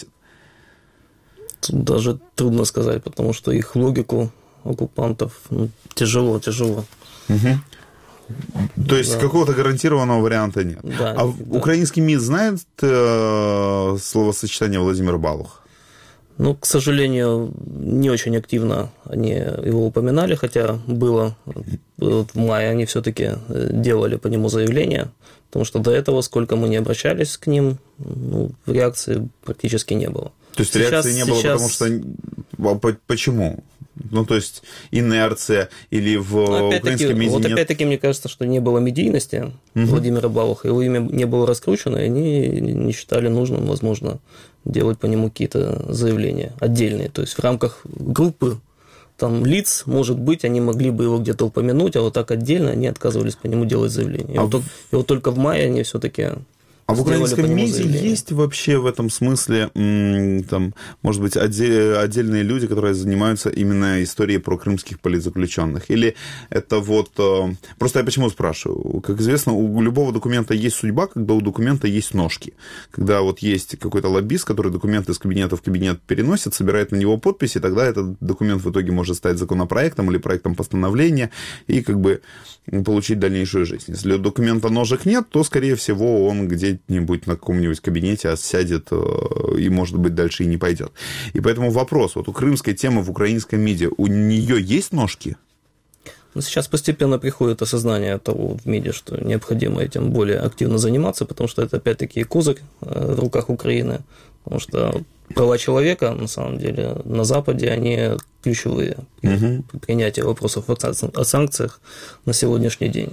Тут даже трудно сказать, потому что их логику оккупантов тяжело. Угу. То есть какого-то гарантированного варианта нет. Да, украинский МИД знает словосочетание Владимир Балух? Ну, к сожалению, не очень активно они его упоминали, хотя было вот в мае они все-таки делали по нему заявление, потому что до этого, сколько мы не обращались к ним, реакции практически не было. То есть реакции не было, потому что... Почему? Ну, то есть инерция или в украинском МИДе вот нет? Опять-таки, мне кажется, что не было медийности Владимира Балуха, его имя не было раскручено, и они не считали нужным, возможно, делать по нему какие-то заявления отдельные. То есть в рамках группы там лиц, может быть, они могли бы его где-то упомянуть, а вот так отдельно они отказывались по нему делать заявления. И вот только в мае они все-таки... А в украинском МИДе есть вообще в этом смысле, там, может быть, отдельные люди, которые занимаются именно историей про крымских политзаключенных? Или это вот... Просто я почему спрашиваю? Как известно, у любого документа есть судьба, когда у документа есть ножки. Когда вот есть какой-то лоббист, который документ из кабинета в кабинет переносит, собирает на него подписи, тогда этот документ в итоге может стать законопроектом или проектом постановления и как бы получить дальнейшую жизнь. Если у документа ножек нет, то, скорее всего, он где-нибудь на каком-нибудь кабинете сядет и, может быть, дальше и не пойдет. И поэтому вопрос, вот у крымской темы в украинском МИДе, у нее есть ножки? Но сейчас постепенно приходит осознание того в МИДе, что необходимо этим более активно заниматься, потому что это, опять-таки, козырь в руках Украины, потому что права человека, на самом деле, на Западе, они ключевые при принятии вопросов о санкциях на сегодняшний день.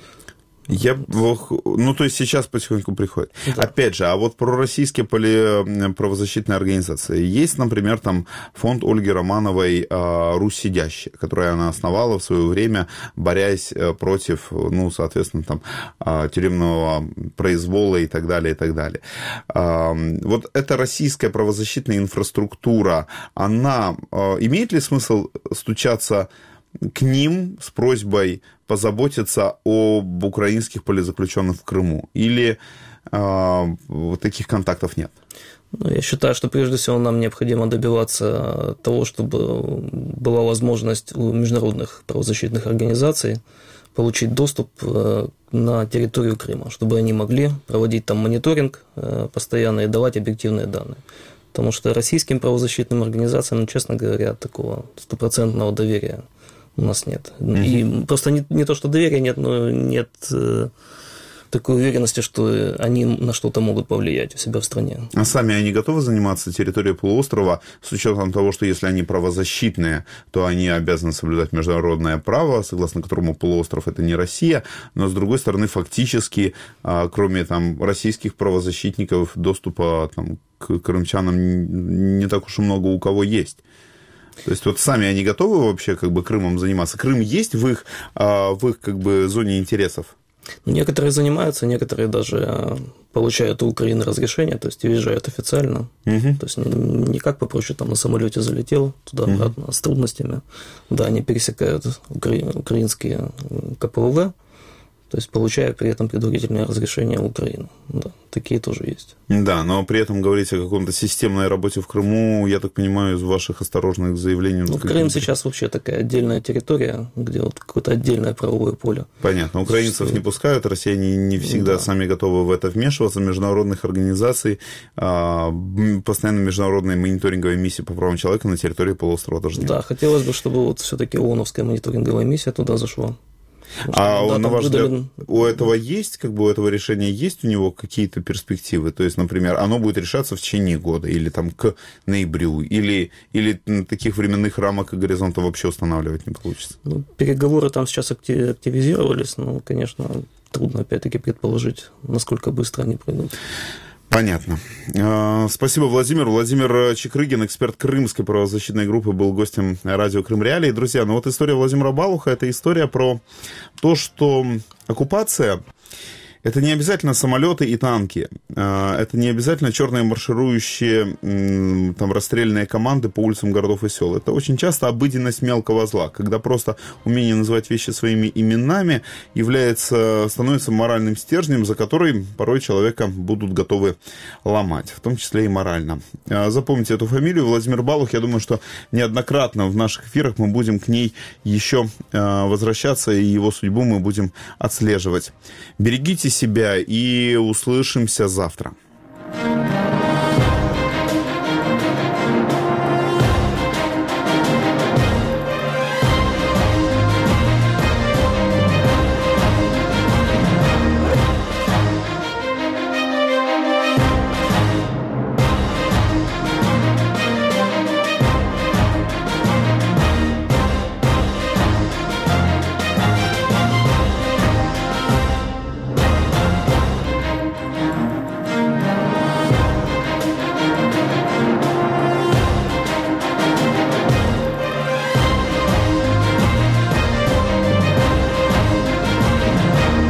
Ну, то есть сейчас потихоньку приходит. Да. Опять же, а вот пророссийские правозащитные организации. Есть, например, там фонд Ольги Романовой «Русь сидящая», который она основала в свое время, борясь против, ну, соответственно, там, тюремного произвола и так далее, и так далее. Вот эта российская правозащитная инфраструктура, она имеет ли смысл стучаться к ним с просьбой позаботиться об украинских политзаключенных в Крыму? Или таких контактов нет? Я считаю, что прежде всего нам необходимо добиваться того, чтобы была возможность у международных правозащитных организаций получить доступ на территорию Крыма, чтобы они могли проводить там мониторинг постоянно и давать объективные данные. Потому что российским правозащитным организациям, честно говоря, такого стопроцентного доверия у нас нет. И просто не то, что доверия нет, но нет такой уверенности, что они на что-то могут повлиять у себя в стране. А сами они готовы заниматься территорией полуострова с учетом того, что если они правозащитные, то они обязаны соблюдать международное право, согласно которому полуостров – это не Россия, но, с другой стороны, фактически, кроме там, российских правозащитников, доступа там, к крымчанам не так уж и много у кого есть. То есть вот сами они готовы вообще как бы Крымом заниматься? Крым есть в их как бы зоне интересов? Некоторые занимаются, некоторые даже получают у Украины разрешение, то есть уезжают официально. То есть не как попроще там на самолете залетел туда-обратно, с трудностями. Да, они пересекают украинские КПВВ, То есть получая при этом предварительное разрешение Украины. Да, такие тоже есть. Да, но при этом говорить о каком-то системной работе в Крыму, я так понимаю, из ваших осторожных заявлений... Ну, Крым сейчас вообще такая отдельная территория, где вот какое-то отдельное правовое поле. Понятно. Украинцев не пускают, россияне не всегда сами готовы в это вмешиваться. Международных организаций, постоянно международные мониторинговые миссии по правам человека на территории полуострова тоже нет. Да, хотелось бы, чтобы вот все-таки ООНовская мониторинговая миссия туда зашла. На ваш взгляд, у этого есть, у этого решения есть у него какие-то перспективы? То есть, например, оно будет решаться в течение года, или там к ноябрю, или таких временных рамок и горизонта вообще устанавливать не получится? Ну, переговоры там сейчас активизировались, но, конечно, трудно опять-таки предположить, насколько быстро они пройдут. Понятно. Спасибо, Владимир. Владимир Чекрыгин, эксперт крымской правозащитной группы, был гостем радио Крым Реалии. Друзья, вот история Владимира Балуха – это история про то, что оккупация – это не обязательно самолеты и танки, это не обязательно черные марширующие там расстрельные команды по улицам городов и сел. Это очень часто обыденность мелкого зла, когда просто умение называть вещи своими именами становится моральным стержнем, за который порой человека будут готовы ломать, в том числе и морально. Запомните эту фамилию, Владимир Балух. Я думаю, что неоднократно в наших эфирах мы будем к ней еще возвращаться, и его судьбу мы будем отслеживать. Берегите себя и услышимся завтра.